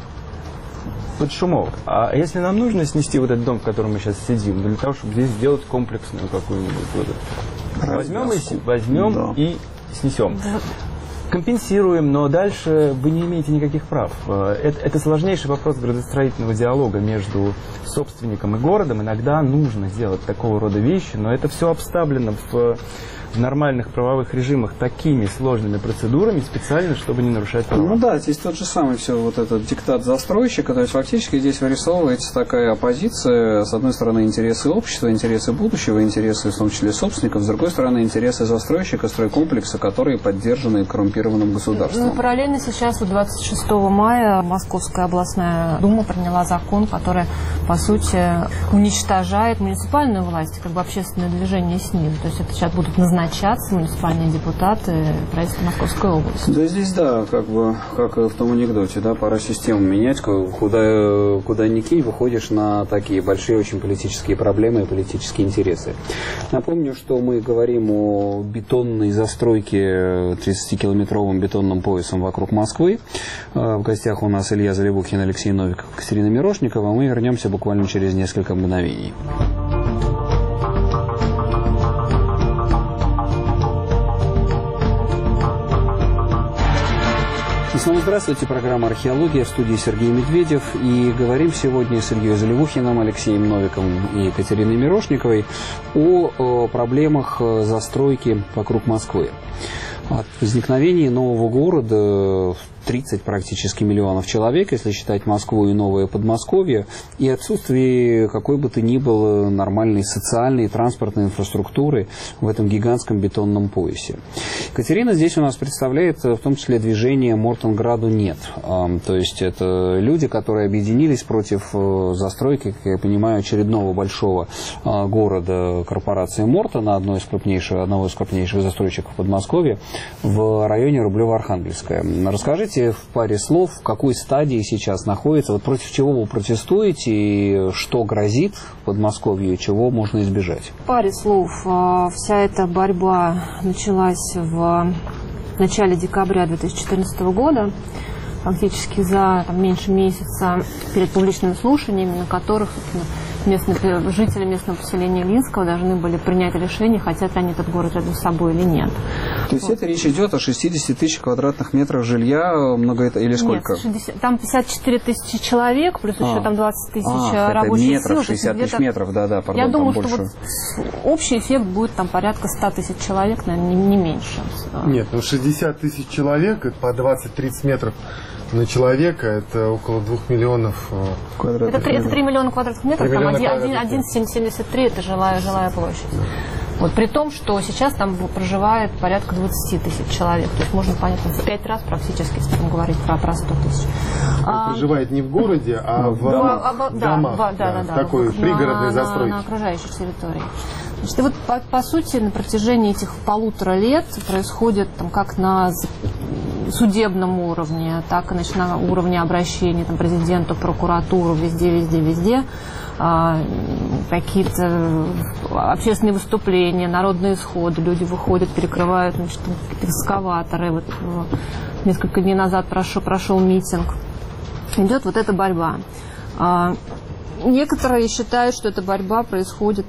Под шумок. А если нам нужно снести вот этот дом, в котором мы сейчас сидим, для того, чтобы здесь сделать комплексную какую-нибудь вот эту, возьмем и, возьмем Да. и снесем. Компенсируем, но дальше вы не имеете никаких прав. Это, это сложнейший вопрос градостроительного диалога между собственником и городом. Иногда нужно сделать такого рода вещи, но это все обставлено в, в нормальных правовых режимах такими сложными процедурами специально, чтобы не нарушать права. Ну да, здесь тот же самый все вот этот диктат застройщика, то есть фактически здесь вырисовывается такая оппозиция, с одной стороны интересы общества, интересы будущего, интересы в том числе собственников, с другой стороны интересы застройщика, стройкомплекса, которые поддержаны коррумпированным государством. Ну, параллельно сейчас, вот двадцать шестого мая, Московская областная дума приняла закон, который, по сути, уничтожает муниципальную власть, как бы общественное движение с ним. То есть это сейчас будут назначаться муниципальные депутаты правительства Московской области. Да здесь, да, как бы, как в том анекдоте, да, пора систему менять, куда, куда ни кинь, выходишь на такие большие очень политические проблемы и политические интересы. Напомню, что мы говорим о бетонной застройке тридцатикилометровым бетонным поясом вокруг Москвы. В гостях у нас Илья Заливухин, Алексей Новиков, Катерина Мирошникова. Мы вернемся буквально через несколько мгновений. И снова здравствуйте, программа «Археология», в студии Сергей Медведев. И говорим сегодня с Ильей Заливухиным, Алексеем Новиковым и Екатериной Мирошниковой о, о проблемах застройки вокруг Москвы. От возникновения нового города тридцать практически миллионов человек, если считать Москву и Новое Подмосковье, и отсутствие какой бы то ни было нормальной социальной и транспортной инфраструктуры в этом гигантском бетонном поясе. Екатерина здесь у нас представляет в том числе движение «Мортенграду нет». То есть это люди, которые объединились против застройки, как я понимаю, очередного большого города корпорации «Мортон», одной из крупнейших, одного из крупнейших застройщиков Подмосковья, в районе Рублево-Архангельское. Расскажите в паре слов, в какой стадии сейчас находится, вот против чего вы протестуете, и что грозит Подмосковью, и чего можно избежать? В паре слов. Вся эта борьба началась в начале декабря две тысячи четырнадцатого года, фактически за там, меньше месяца перед публичными слушаниями, на которых местные, жители местного поселения Глинского должны были принять решение, хотят ли они этот город рядом с собой или нет. То есть вот. Это речь идет о шестидесяти тысяч квадратных метрах жилья, много это или сколько? Нет, шестьдесят, там пятьдесят четыре тысячи человек, плюс а. еще там двадцать тысяч а, рабочих метров, сил. шестьдесят тысяч метров, да, да, пардон, я думаю, что больше. Вот общий эффект будет там порядка ста тысяч человек, наверное, не, не меньше. Нет, ну шестьдесят тысяч человек, это по двадцать-тридцать метров на человека, это около двух миллионов квадратных метров. Это три миллиона квадратных метров, там один целых семьдесят три это жилая, жилая площадь. Вот, при том, что сейчас там проживает порядка двадцати тысяч человек. То есть можно понять, в пять раз практически, если там говорить про, про сто тысяч. А, проживает не в городе, а в домах. А, да, домах да, да, да, да, такой на, пригородной на, застройки. На, на окружающей территории. Значит, и вот по, по сути на протяжении этих полутора лет происходит там, как на судебном уровне, так и значит, на уровне обращений там, президенту, прокуратуру, везде, везде, везде. Какие-то общественные выступления, народные сходы, люди выходят, перекрывают значит, экскаваторы. Вот, несколько дней назад прошел, прошел митинг. Идет вот эта борьба. Некоторые считают, что эта борьба происходит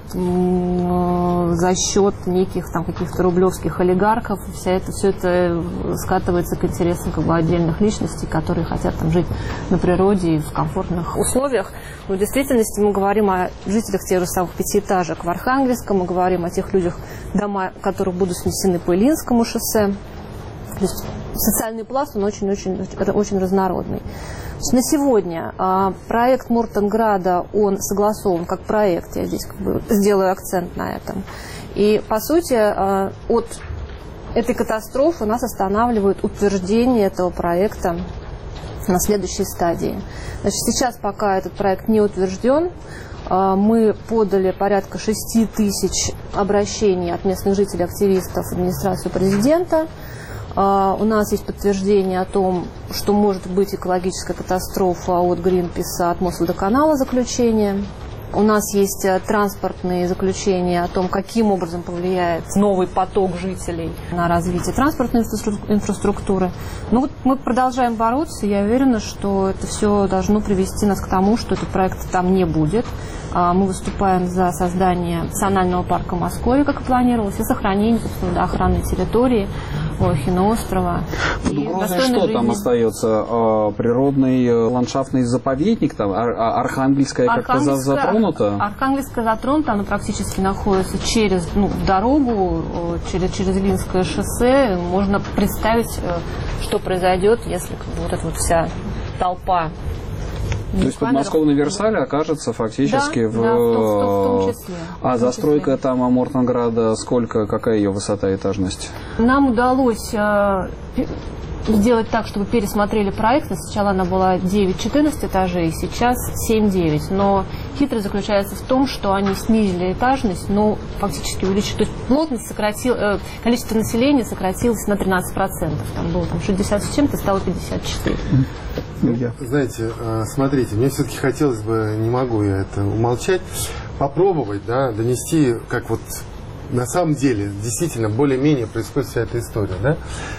за счет неких там каких-то рублевских олигархов. Вся это, все это скатывается к интересам как бы, отдельных личностей, которые хотят там, жить на природе и в комфортных условиях. Но в действительности мы говорим о жителях тех же самых пятиэтажек в Архангельском, мы говорим о тех людях, дома которых будут снесены по Илинскому шоссе. То есть социальный пласт, он очень-очень очень разнородный. На сегодня а, проект Мортенграда, он согласован как проект, я здесь как бы сделаю акцент на этом. И, по сути, а, от этой катастрофы нас останавливает утверждение этого проекта на следующей стадии. Значит, сейчас, пока этот проект не утвержден, а, мы подали порядка шести тысяч обращений от местных жителей, активистов, администрации президента. Uh, у нас есть подтверждение о том, что может быть экологическая катастрофа от Гринписа, от Мосводоканала заключение. У нас есть uh, транспортные заключения о том, каким образом повлияет новый поток жителей на развитие транспортной инфраструктуры. Ну вот мы продолжаем бороться. Я уверена, что это все должно привести нас к тому, что этот проект там не будет. Uh, мы выступаем за создание национального парка Москвы, как и планировалось, и сохранение собственно, охранной территории Лохина острова. Под угрозой что жизни. Там остается? Природный ландшафтный заповедник? Там, Архангельская как-то затронута? Архангельская затронута, она практически находится через ну, дорогу, через, через Илинское шоссе. Можно представить, что произойдет, если вот эта вот вся толпа. То есть подмосковный Версаль окажется фактически да, в... Да, в, том, в том числе. А застройка там Мортенграда сколько, какая ее высота и этажность? Нам удалось э, сделать так, чтобы пересмотрели проект. Сначала она была девять-четырнадцать этажей, сейчас семь-девять. Но хитрость заключается в том, что они снизили этажность, но фактически увеличили. То есть плотность сократил, э, количество населения сократилось на тринадцать процентов. Там было там, шестьдесят с чем-то, стало пятьдесят четыре. Ну, знаете, смотрите, мне все-таки хотелось бы, не могу я это умолчать, попробовать, да, донести, как вот на самом деле действительно более-менее происходит вся эта история, да.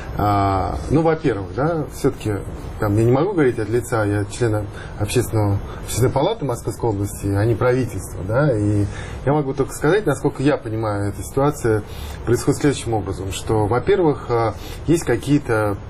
А, ну, во-первых, да, все-таки там, я не могу говорить от лица, я член общественного, общественной палаты Московской области, а не правительства, да, и я могу только сказать, насколько я понимаю, эта ситуация происходит следующим образом, что, во-первых, есть какие-то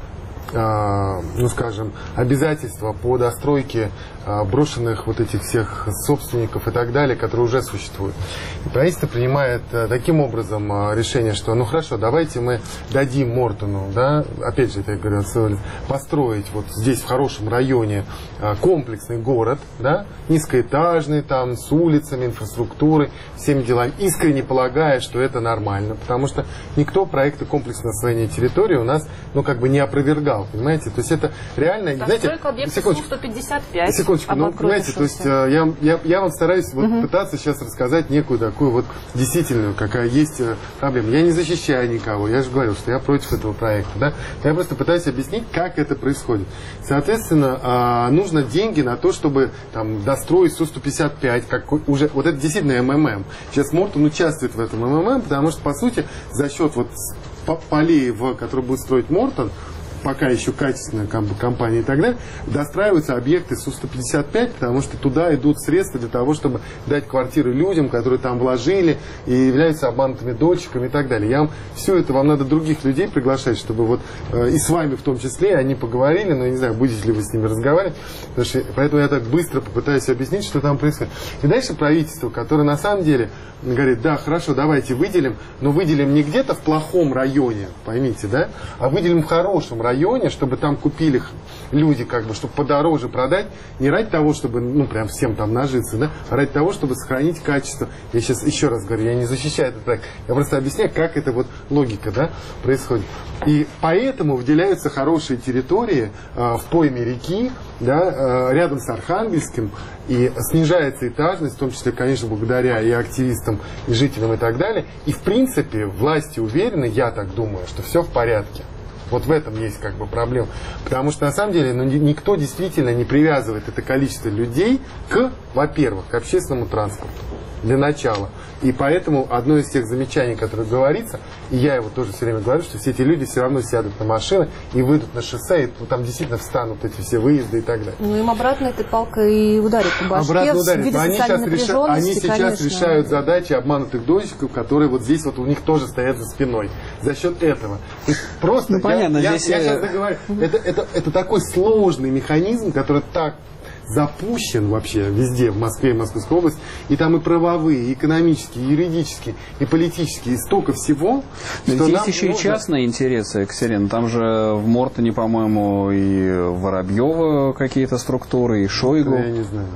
ну, скажем, обязательства по достройке брошенных вот этих всех собственников и так далее, которые уже существуют. И правительство принимает таким образом решение, что, ну хорошо, давайте мы дадим Мортону, да, опять же, это я говорю, построить вот здесь, в хорошем районе, комплексный город, да, низкоэтажный, там, с улицами, инфраструктурой, всеми делами, искренне полагая, что это нормально, потому что никто проекты комплексного освоения территории у нас, ну, как бы не опровергал, понимаете? То есть это реально, там знаете, секундочку, сто пятьдесят пять. Секундочку, ну, понимаете, то есть я, я, я вам стараюсь вот uh-huh. пытаться сейчас рассказать некую такую вот действительную, какая есть проблема. Я не защищаю никого, я же говорил, что я против этого проекта, да? Я просто пытаюсь объяснить, как это происходит. Соответственно, нужно деньги на то, чтобы там достроить сто пятьдесят пять, как уже, вот это действительно эм эм эм. Сейчас Мортон участвует в этом эм эм эм, потому что, по сути, за счет вот полей, в, которые будет строить Мортон, пока еще качественная компания и так далее, достраиваются объекты Су сто пятьдесят пять, потому что туда идут средства для того, чтобы дать квартиры людям, которые там вложили и являются обманутыми дольщиками и так далее. Я вам все это, вам надо других людей приглашать, чтобы вот э, и с вами в том числе они поговорили, но я не знаю, будете ли вы с ними разговаривать, потому что, поэтому я так быстро попытаюсь объяснить, что там происходит. И дальше правительство, которое на самом деле говорит, да, хорошо, давайте выделим, но выделим не где-то в плохом районе, поймите, да, а выделим в хорошем районе, районе, чтобы там купили люди, как бы, чтобы подороже продать, не ради того, чтобы, ну, прям всем там нажиться, да, а ради того, чтобы сохранить качество. Я сейчас еще раз говорю, я не защищаю этот проект, я просто объясняю, как эта вот логика, да, происходит. И поэтому выделяются хорошие территории э, в пойме реки, да, э, рядом с Архангельским, и снижается этажность, в том числе, конечно, благодаря и активистам, и жителям и так далее. И, в принципе, власти уверены, я так думаю, что все в порядке. Вот в этом есть как бы проблема. Потому что на самом деле ну, никто действительно не привязывает это количество людей к, во-первых, к общественному транспорту. Для начала. И поэтому одно из тех замечаний, которое говорится, и я его тоже все время говорю, что все эти люди все равно сядут на машины и выйдут на шоссе, и там действительно встанут эти все выезды и так далее. Ну им обратно этой палкой и ударит по башке. Обратно ударит. Но они сейчас, реша... они сейчас конечно. решают задачи обманутых дольщиков, которые вот здесь вот у них тоже стоят за спиной. За счет этого. То есть просто, ну, я, понятно, я, здесь... я сейчас договорю, это, это, это такой сложный механизм, который так запущен вообще везде, в Москве и Московской области, и там и правовые, и экономические, и юридические, и политические, и столько всего. Но что есть еще нужно... и частные интересы, Екатерина. Там же в Мортоне, по-моему, и Воробьева какие-то структуры, и Шойгу. Я не знаю.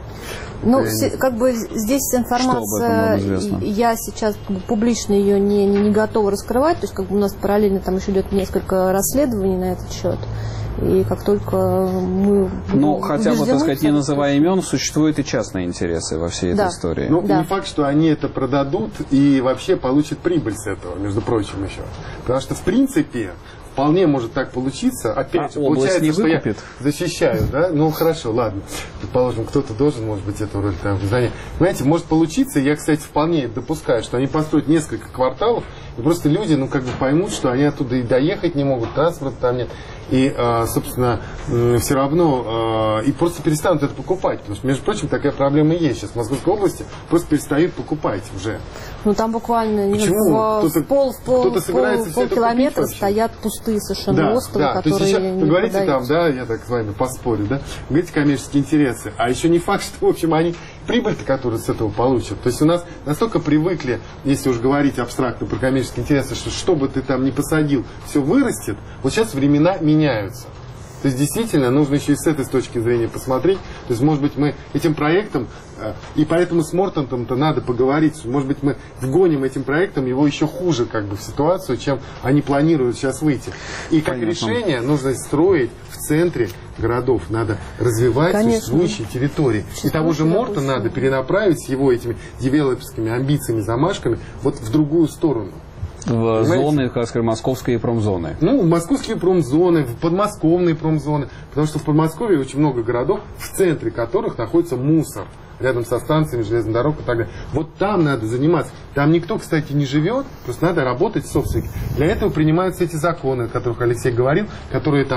Ну, все, как бы здесь информация, я сейчас как бы, публично ее не, не, не готова раскрывать, то есть как бы у нас параллельно там еще идет несколько расследований на этот счет. И как только мы... Ну, хотя бы, так сказать, не называя имен, существуют и частные интересы во всей да. этой истории. Ну, да. не факт, что они это продадут и вообще получат прибыль с этого, между прочим, еще. Потому что, в принципе, вполне может так получиться. Опять же, а получается, не что я защищаю, да? Ну, хорошо, ладно. Предположим, кто-то должен, может быть, эту роль там занять. Понимаете, может получиться, я, кстати, вполне допускаю, что они построят несколько кварталов, и просто люди, ну, как бы поймут, что они оттуда и доехать не могут, транспорта там нет. И, собственно, все равно и просто перестанут это покупать. Потому что, между прочим, такая проблема и есть сейчас. В Московской области просто перестают покупать уже. Ну, там буквально Почему? в, в пол, в пол, в пол, пол километра стоят пустые совершенно да, островы, да. которые То есть, не вы говорите продаются. там, да, я так с вами поспорю, да, вы говорите коммерческие интересы, а еще не факт, что, в общем, они прибыль-то, которую с этого получат. То есть у нас настолько привыкли, если уж говорить абстрактно про коммерческие интересы, что что бы ты там ни посадил, все вырастет. Вот сейчас времена меняются. То есть действительно нужно еще и с этой точки зрения посмотреть. То есть, может быть, мы этим проектом, и поэтому с Мортоном-то надо поговорить, что, может быть, мы вгоним этим проектом его еще хуже как бы в ситуацию, чем они планируют сейчас выйти. И как Понятно. решение нужно строить в центре городов, надо развивать Конечно. существующие территории. И того же Мортона надо перенаправить с его этими девелоперскими амбициями, замашками вот в другую сторону. В Понимаете? зоны, как сказать, московские промзоны. Ну, московские промзоны, в подмосковные промзоны. Потому что в Подмосковье очень много городов, в центре которых находится мусор. Рядом со станциями, железной дорогой и так далее. Вот там надо заниматься. Там никто, кстати, не живет, просто надо работать с собственниками. Для этого принимаются эти законы, о которых Алексей говорил, которые там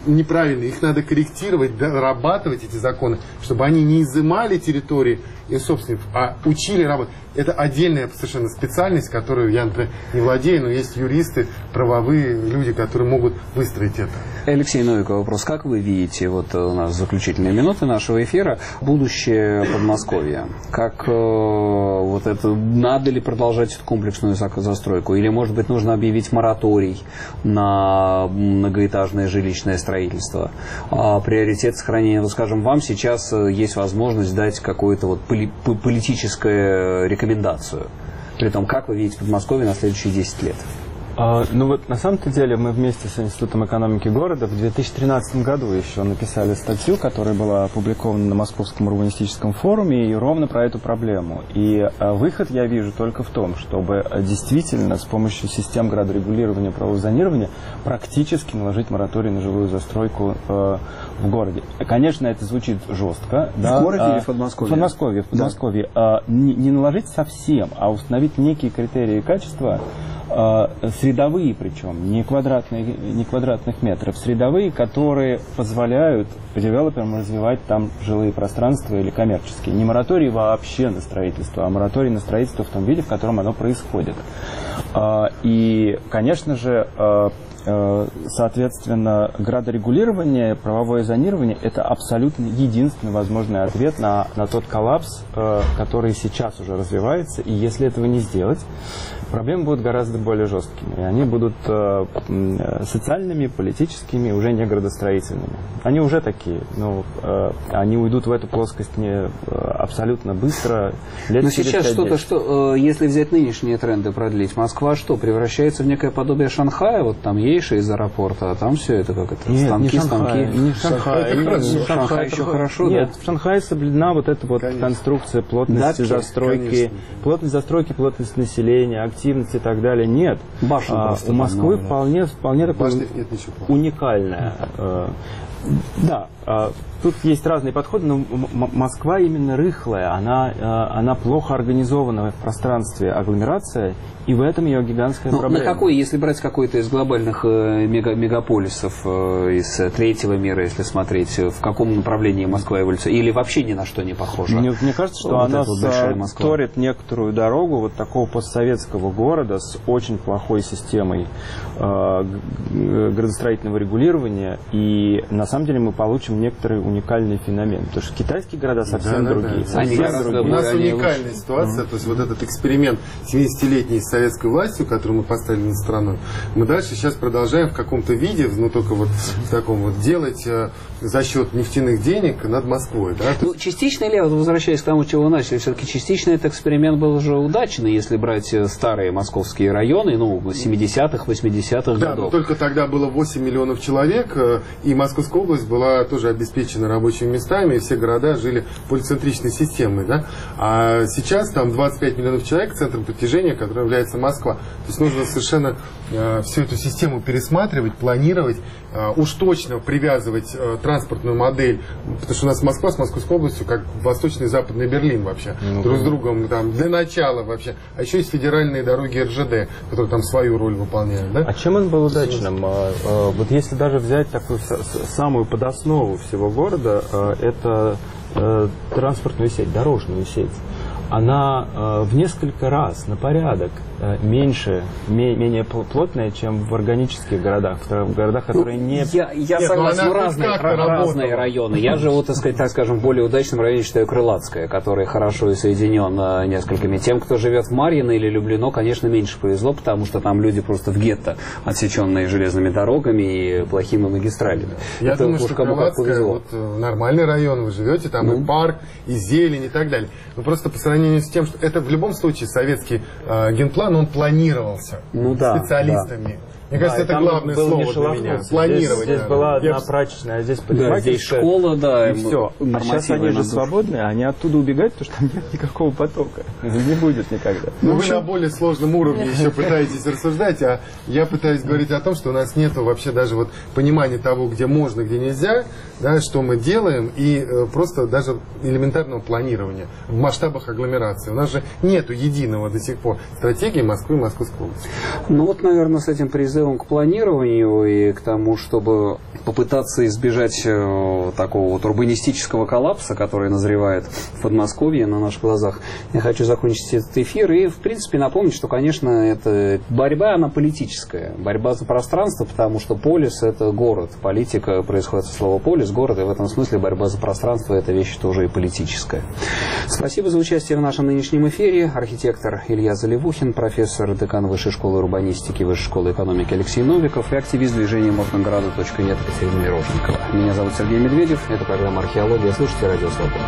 неправильные. Их надо корректировать, дорабатывать эти законы, чтобы они не изымали территории и собственников, а учили работать. Это отдельная совершенно специальность, которую я, например, не владею, но есть юристы, правовые люди, которые могут выстроить это. Алексей Новиков, вопрос. Как вы видите, вот у нас заключительные минуты нашего эфира, будущее Подмосковья? Как э, вот это, надо ли продолжать эту комплексную застройку? Или, может быть, нужно объявить мораторий на многоэтажное жилищное строительство? А приоритет сохранения, ну, скажем, вам сейчас есть возможность дать какую-то вот поли политическую рекомендацию. При том, как вы видите Подмосковье на следующие десять лет? А, ну вот на самом-то деле мы вместе с Институтом экономики города в две тысячи тринадцатом году еще написали статью, которая была опубликована на Московском урбанистическом форуме, и ровно про эту проблему. И а, выход я вижу только в том, чтобы действительно с помощью систем градорегулирования, правового зонирования практически наложить мораторий на жилую застройку э, в городе. Конечно, это звучит жестко. В да, городе а, или в Подмосковье? В Подмосковье. В Подмосковье. Да. А, не, не наложить совсем, а установить некие критерии качества, средовые причем, не, квадратные, не квадратных метров, средовые, которые позволяют девелоперам развивать там жилые пространства или коммерческие. Не мораторий вообще на строительство, а мораторий на строительство в том виде, в котором оно происходит. И, конечно же, соответственно, градорегулирование, правовое зонирование – это абсолютно единственный возможный ответ на, на тот коллапс, который сейчас уже развивается. И если этого не сделать, проблемы будут гораздо более жесткими. И они будут э, социальными, политическими, уже не градостроительными. Они уже такие, но э, они уйдут в эту плоскость не э, абсолютно быстро. Лет но сейчас что-то, что, э, если взять нынешние тренды продлить, Москва что, превращается в некое подобие Шанхая? Вот там Ейша из аэропорта, а там все это как это? Нет, станки, не Шанхай, станки. Не Шанхай, не Шанхай, Шанхай еще хорошо, нет, да? в Шанхае соблюдена вот эта вот конечно. конструкция плотности да, застройки, конечно. плотность застройки, плотность населения, активность и так далее. Нет. Башен а, у Москвы много, вполне, вполне такое уникальное. Э, да, э, тут есть разные подходы, но Москва именно рыхлая, она, э, она плохо организована в пространстве агломерация, и в этом ее гигантская ну, проблема. На какой, если брать какой-то из глобальных э, мега, мегаполисов, э, из третьего мира, если смотреть, в каком направлении Москва эволюционирует, или вообще ни на что не похожа? Мне, мне кажется, что вот она вот торит некоторую дорогу вот такого постсоветского города с очень плохой системой э, градостроительного регулирования, и на самом деле мы получим некоторый уникальный феномен, потому что китайские города совсем да, другие. Да, да. Совсем другие. У нас уникальная ситуация, mm-hmm. то есть вот этот эксперимент семидесятилетний с советской властью, который мы поставили над страной, мы дальше сейчас продолжаем в каком-то виде, но только вот в таком вот делать э, за счет нефтяных денег над Москвой. Да? Ну, частично, Илья, вот возвращаясь к тому, чего вы начали, все-таки частично этот эксперимент был уже удачный, если брать старые московские районы, ну, семидесятых, восьмидесятых да, годов. Но только тогда было восемь миллионов человек, и Московская область была тоже обеспечена рабочими местами, и все города жили полицентричной системой. Да? А сейчас там двадцать пять миллионов человек, центром притяжения, который является Москва. То есть нужно совершенно э, всю эту систему пересматривать, планировать, э, уж точно привязывать э, транспортную модель, потому что у нас Москва с Московской областью как Восточный и Западный Берлин вообще, ну, друг с другом там, для начала вообще. А еще есть федеральные дороги эр жэ дэ, которые там свою роль выполняют. Да? А чем он был удачным? Вот если даже взять такую самую подоснову всего города, это транспортную сеть, дорожную сеть. Она э, в несколько раз, на порядок, э, меньше, ме, менее плотная, чем в органических городах, в городах, которые ну, не... Я, я Нет, согласен, ну, разные, разные районы. Я живу, так сказать, так скажем, в более удачном районе, считаю, Крылатское, который хорошо и соединен э, несколькими. Тем, кто живет в Марьино или Люблино, конечно, меньше повезло, потому что там люди просто в гетто, отсеченные железными дорогами и плохими магистралями. Я Это думаю, что Крылатское вот, нормальный район, вы живете, там ну. и парк, и зелень, и так далее. Но просто по сравнению с тем, что это в любом случае советский э, генплан, он планировался ну, да, специалистами. Да. Мне кажется, да, это главное слово для меня. Планировать. Здесь, здесь была одна Я... прачечная, а здесь да, здесь школа, да. И все. А сейчас они же свободные, они оттуда убегают, потому что там нет никакого потока. Не будет никогда. Ну, вы на более сложном уровне еще пытаетесь рассуждать, а я пытаюсь говорить о том, что у нас нет вообще даже вот понимания того, где можно, где нельзя, да, что мы делаем, и э, просто даже элементарного планирования в масштабах агломерации. У нас же нету единого до сих пор стратегии Москвы и Московской области. Ну вот, наверное, с этим призывом к планированию и к тому, чтобы попытаться избежать э, такого вот урбанистического коллапса, который назревает в Подмосковье на наших глазах, я хочу закончить этот эфир и, в принципе, напомнить, что, конечно, это борьба, она политическая. Борьба за пространство, потому что полис – это город. Политика происходит со слова полис, город, и в этом смысле борьба за пространство – это вещь тоже и политическая. Спасибо за участие в нашем нынешнем эфире. Архитектор Илья Заливухин, профессор, декан Высшей школы урбанистики, Высшей школы экономики Алексей Новиков и активист движения Мосграда точка нет Екатерина Мирошникова. Меня зовут Сергей Медведев. Это программа «Археология». Слушайте Радио Свобода.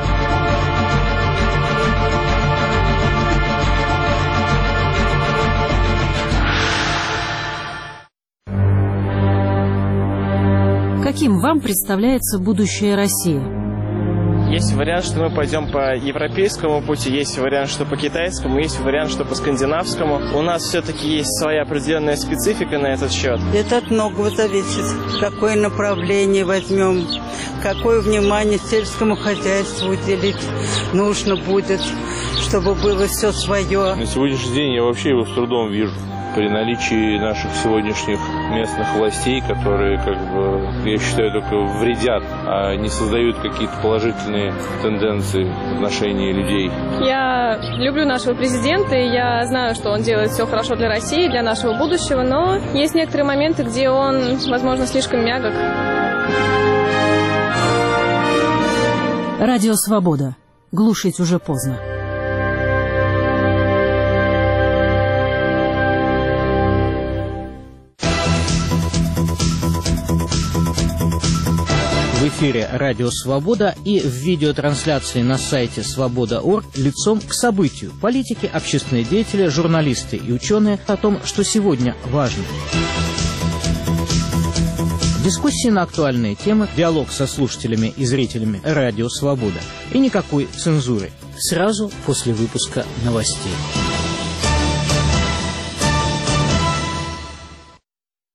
Каким вам представляется будущее России? Есть вариант, что мы пойдем по европейскому пути, есть вариант, что по китайскому, есть вариант, что по скандинавскому. У нас все-таки есть своя определенная специфика на этот счет. Это от многого зависит. Какое направление возьмем, какое внимание сельскому хозяйству уделить нужно будет, чтобы было все свое. На сегодняшний день я вообще его с трудом вижу. При наличии наших сегодняшних местных властей, которые, как бы, я считаю, только вредят, а не создают какие-то положительные тенденции в отношении людей. Я люблю нашего президента, и я знаю, что он делает все хорошо для России, для нашего будущего, но есть некоторые моменты, где он, возможно, слишком мягок. Радио Свобода. Глушить уже поздно. В эфире «Радио Свобода» и в видеотрансляции на сайте свобода точка орг лицом к событию. Политики, общественные деятели, журналисты и ученые о том, что сегодня важно. Дискуссии на актуальные темы, диалог со слушателями и зрителями «Радио Свобода». И никакой цензуры. Сразу после выпуска новостей.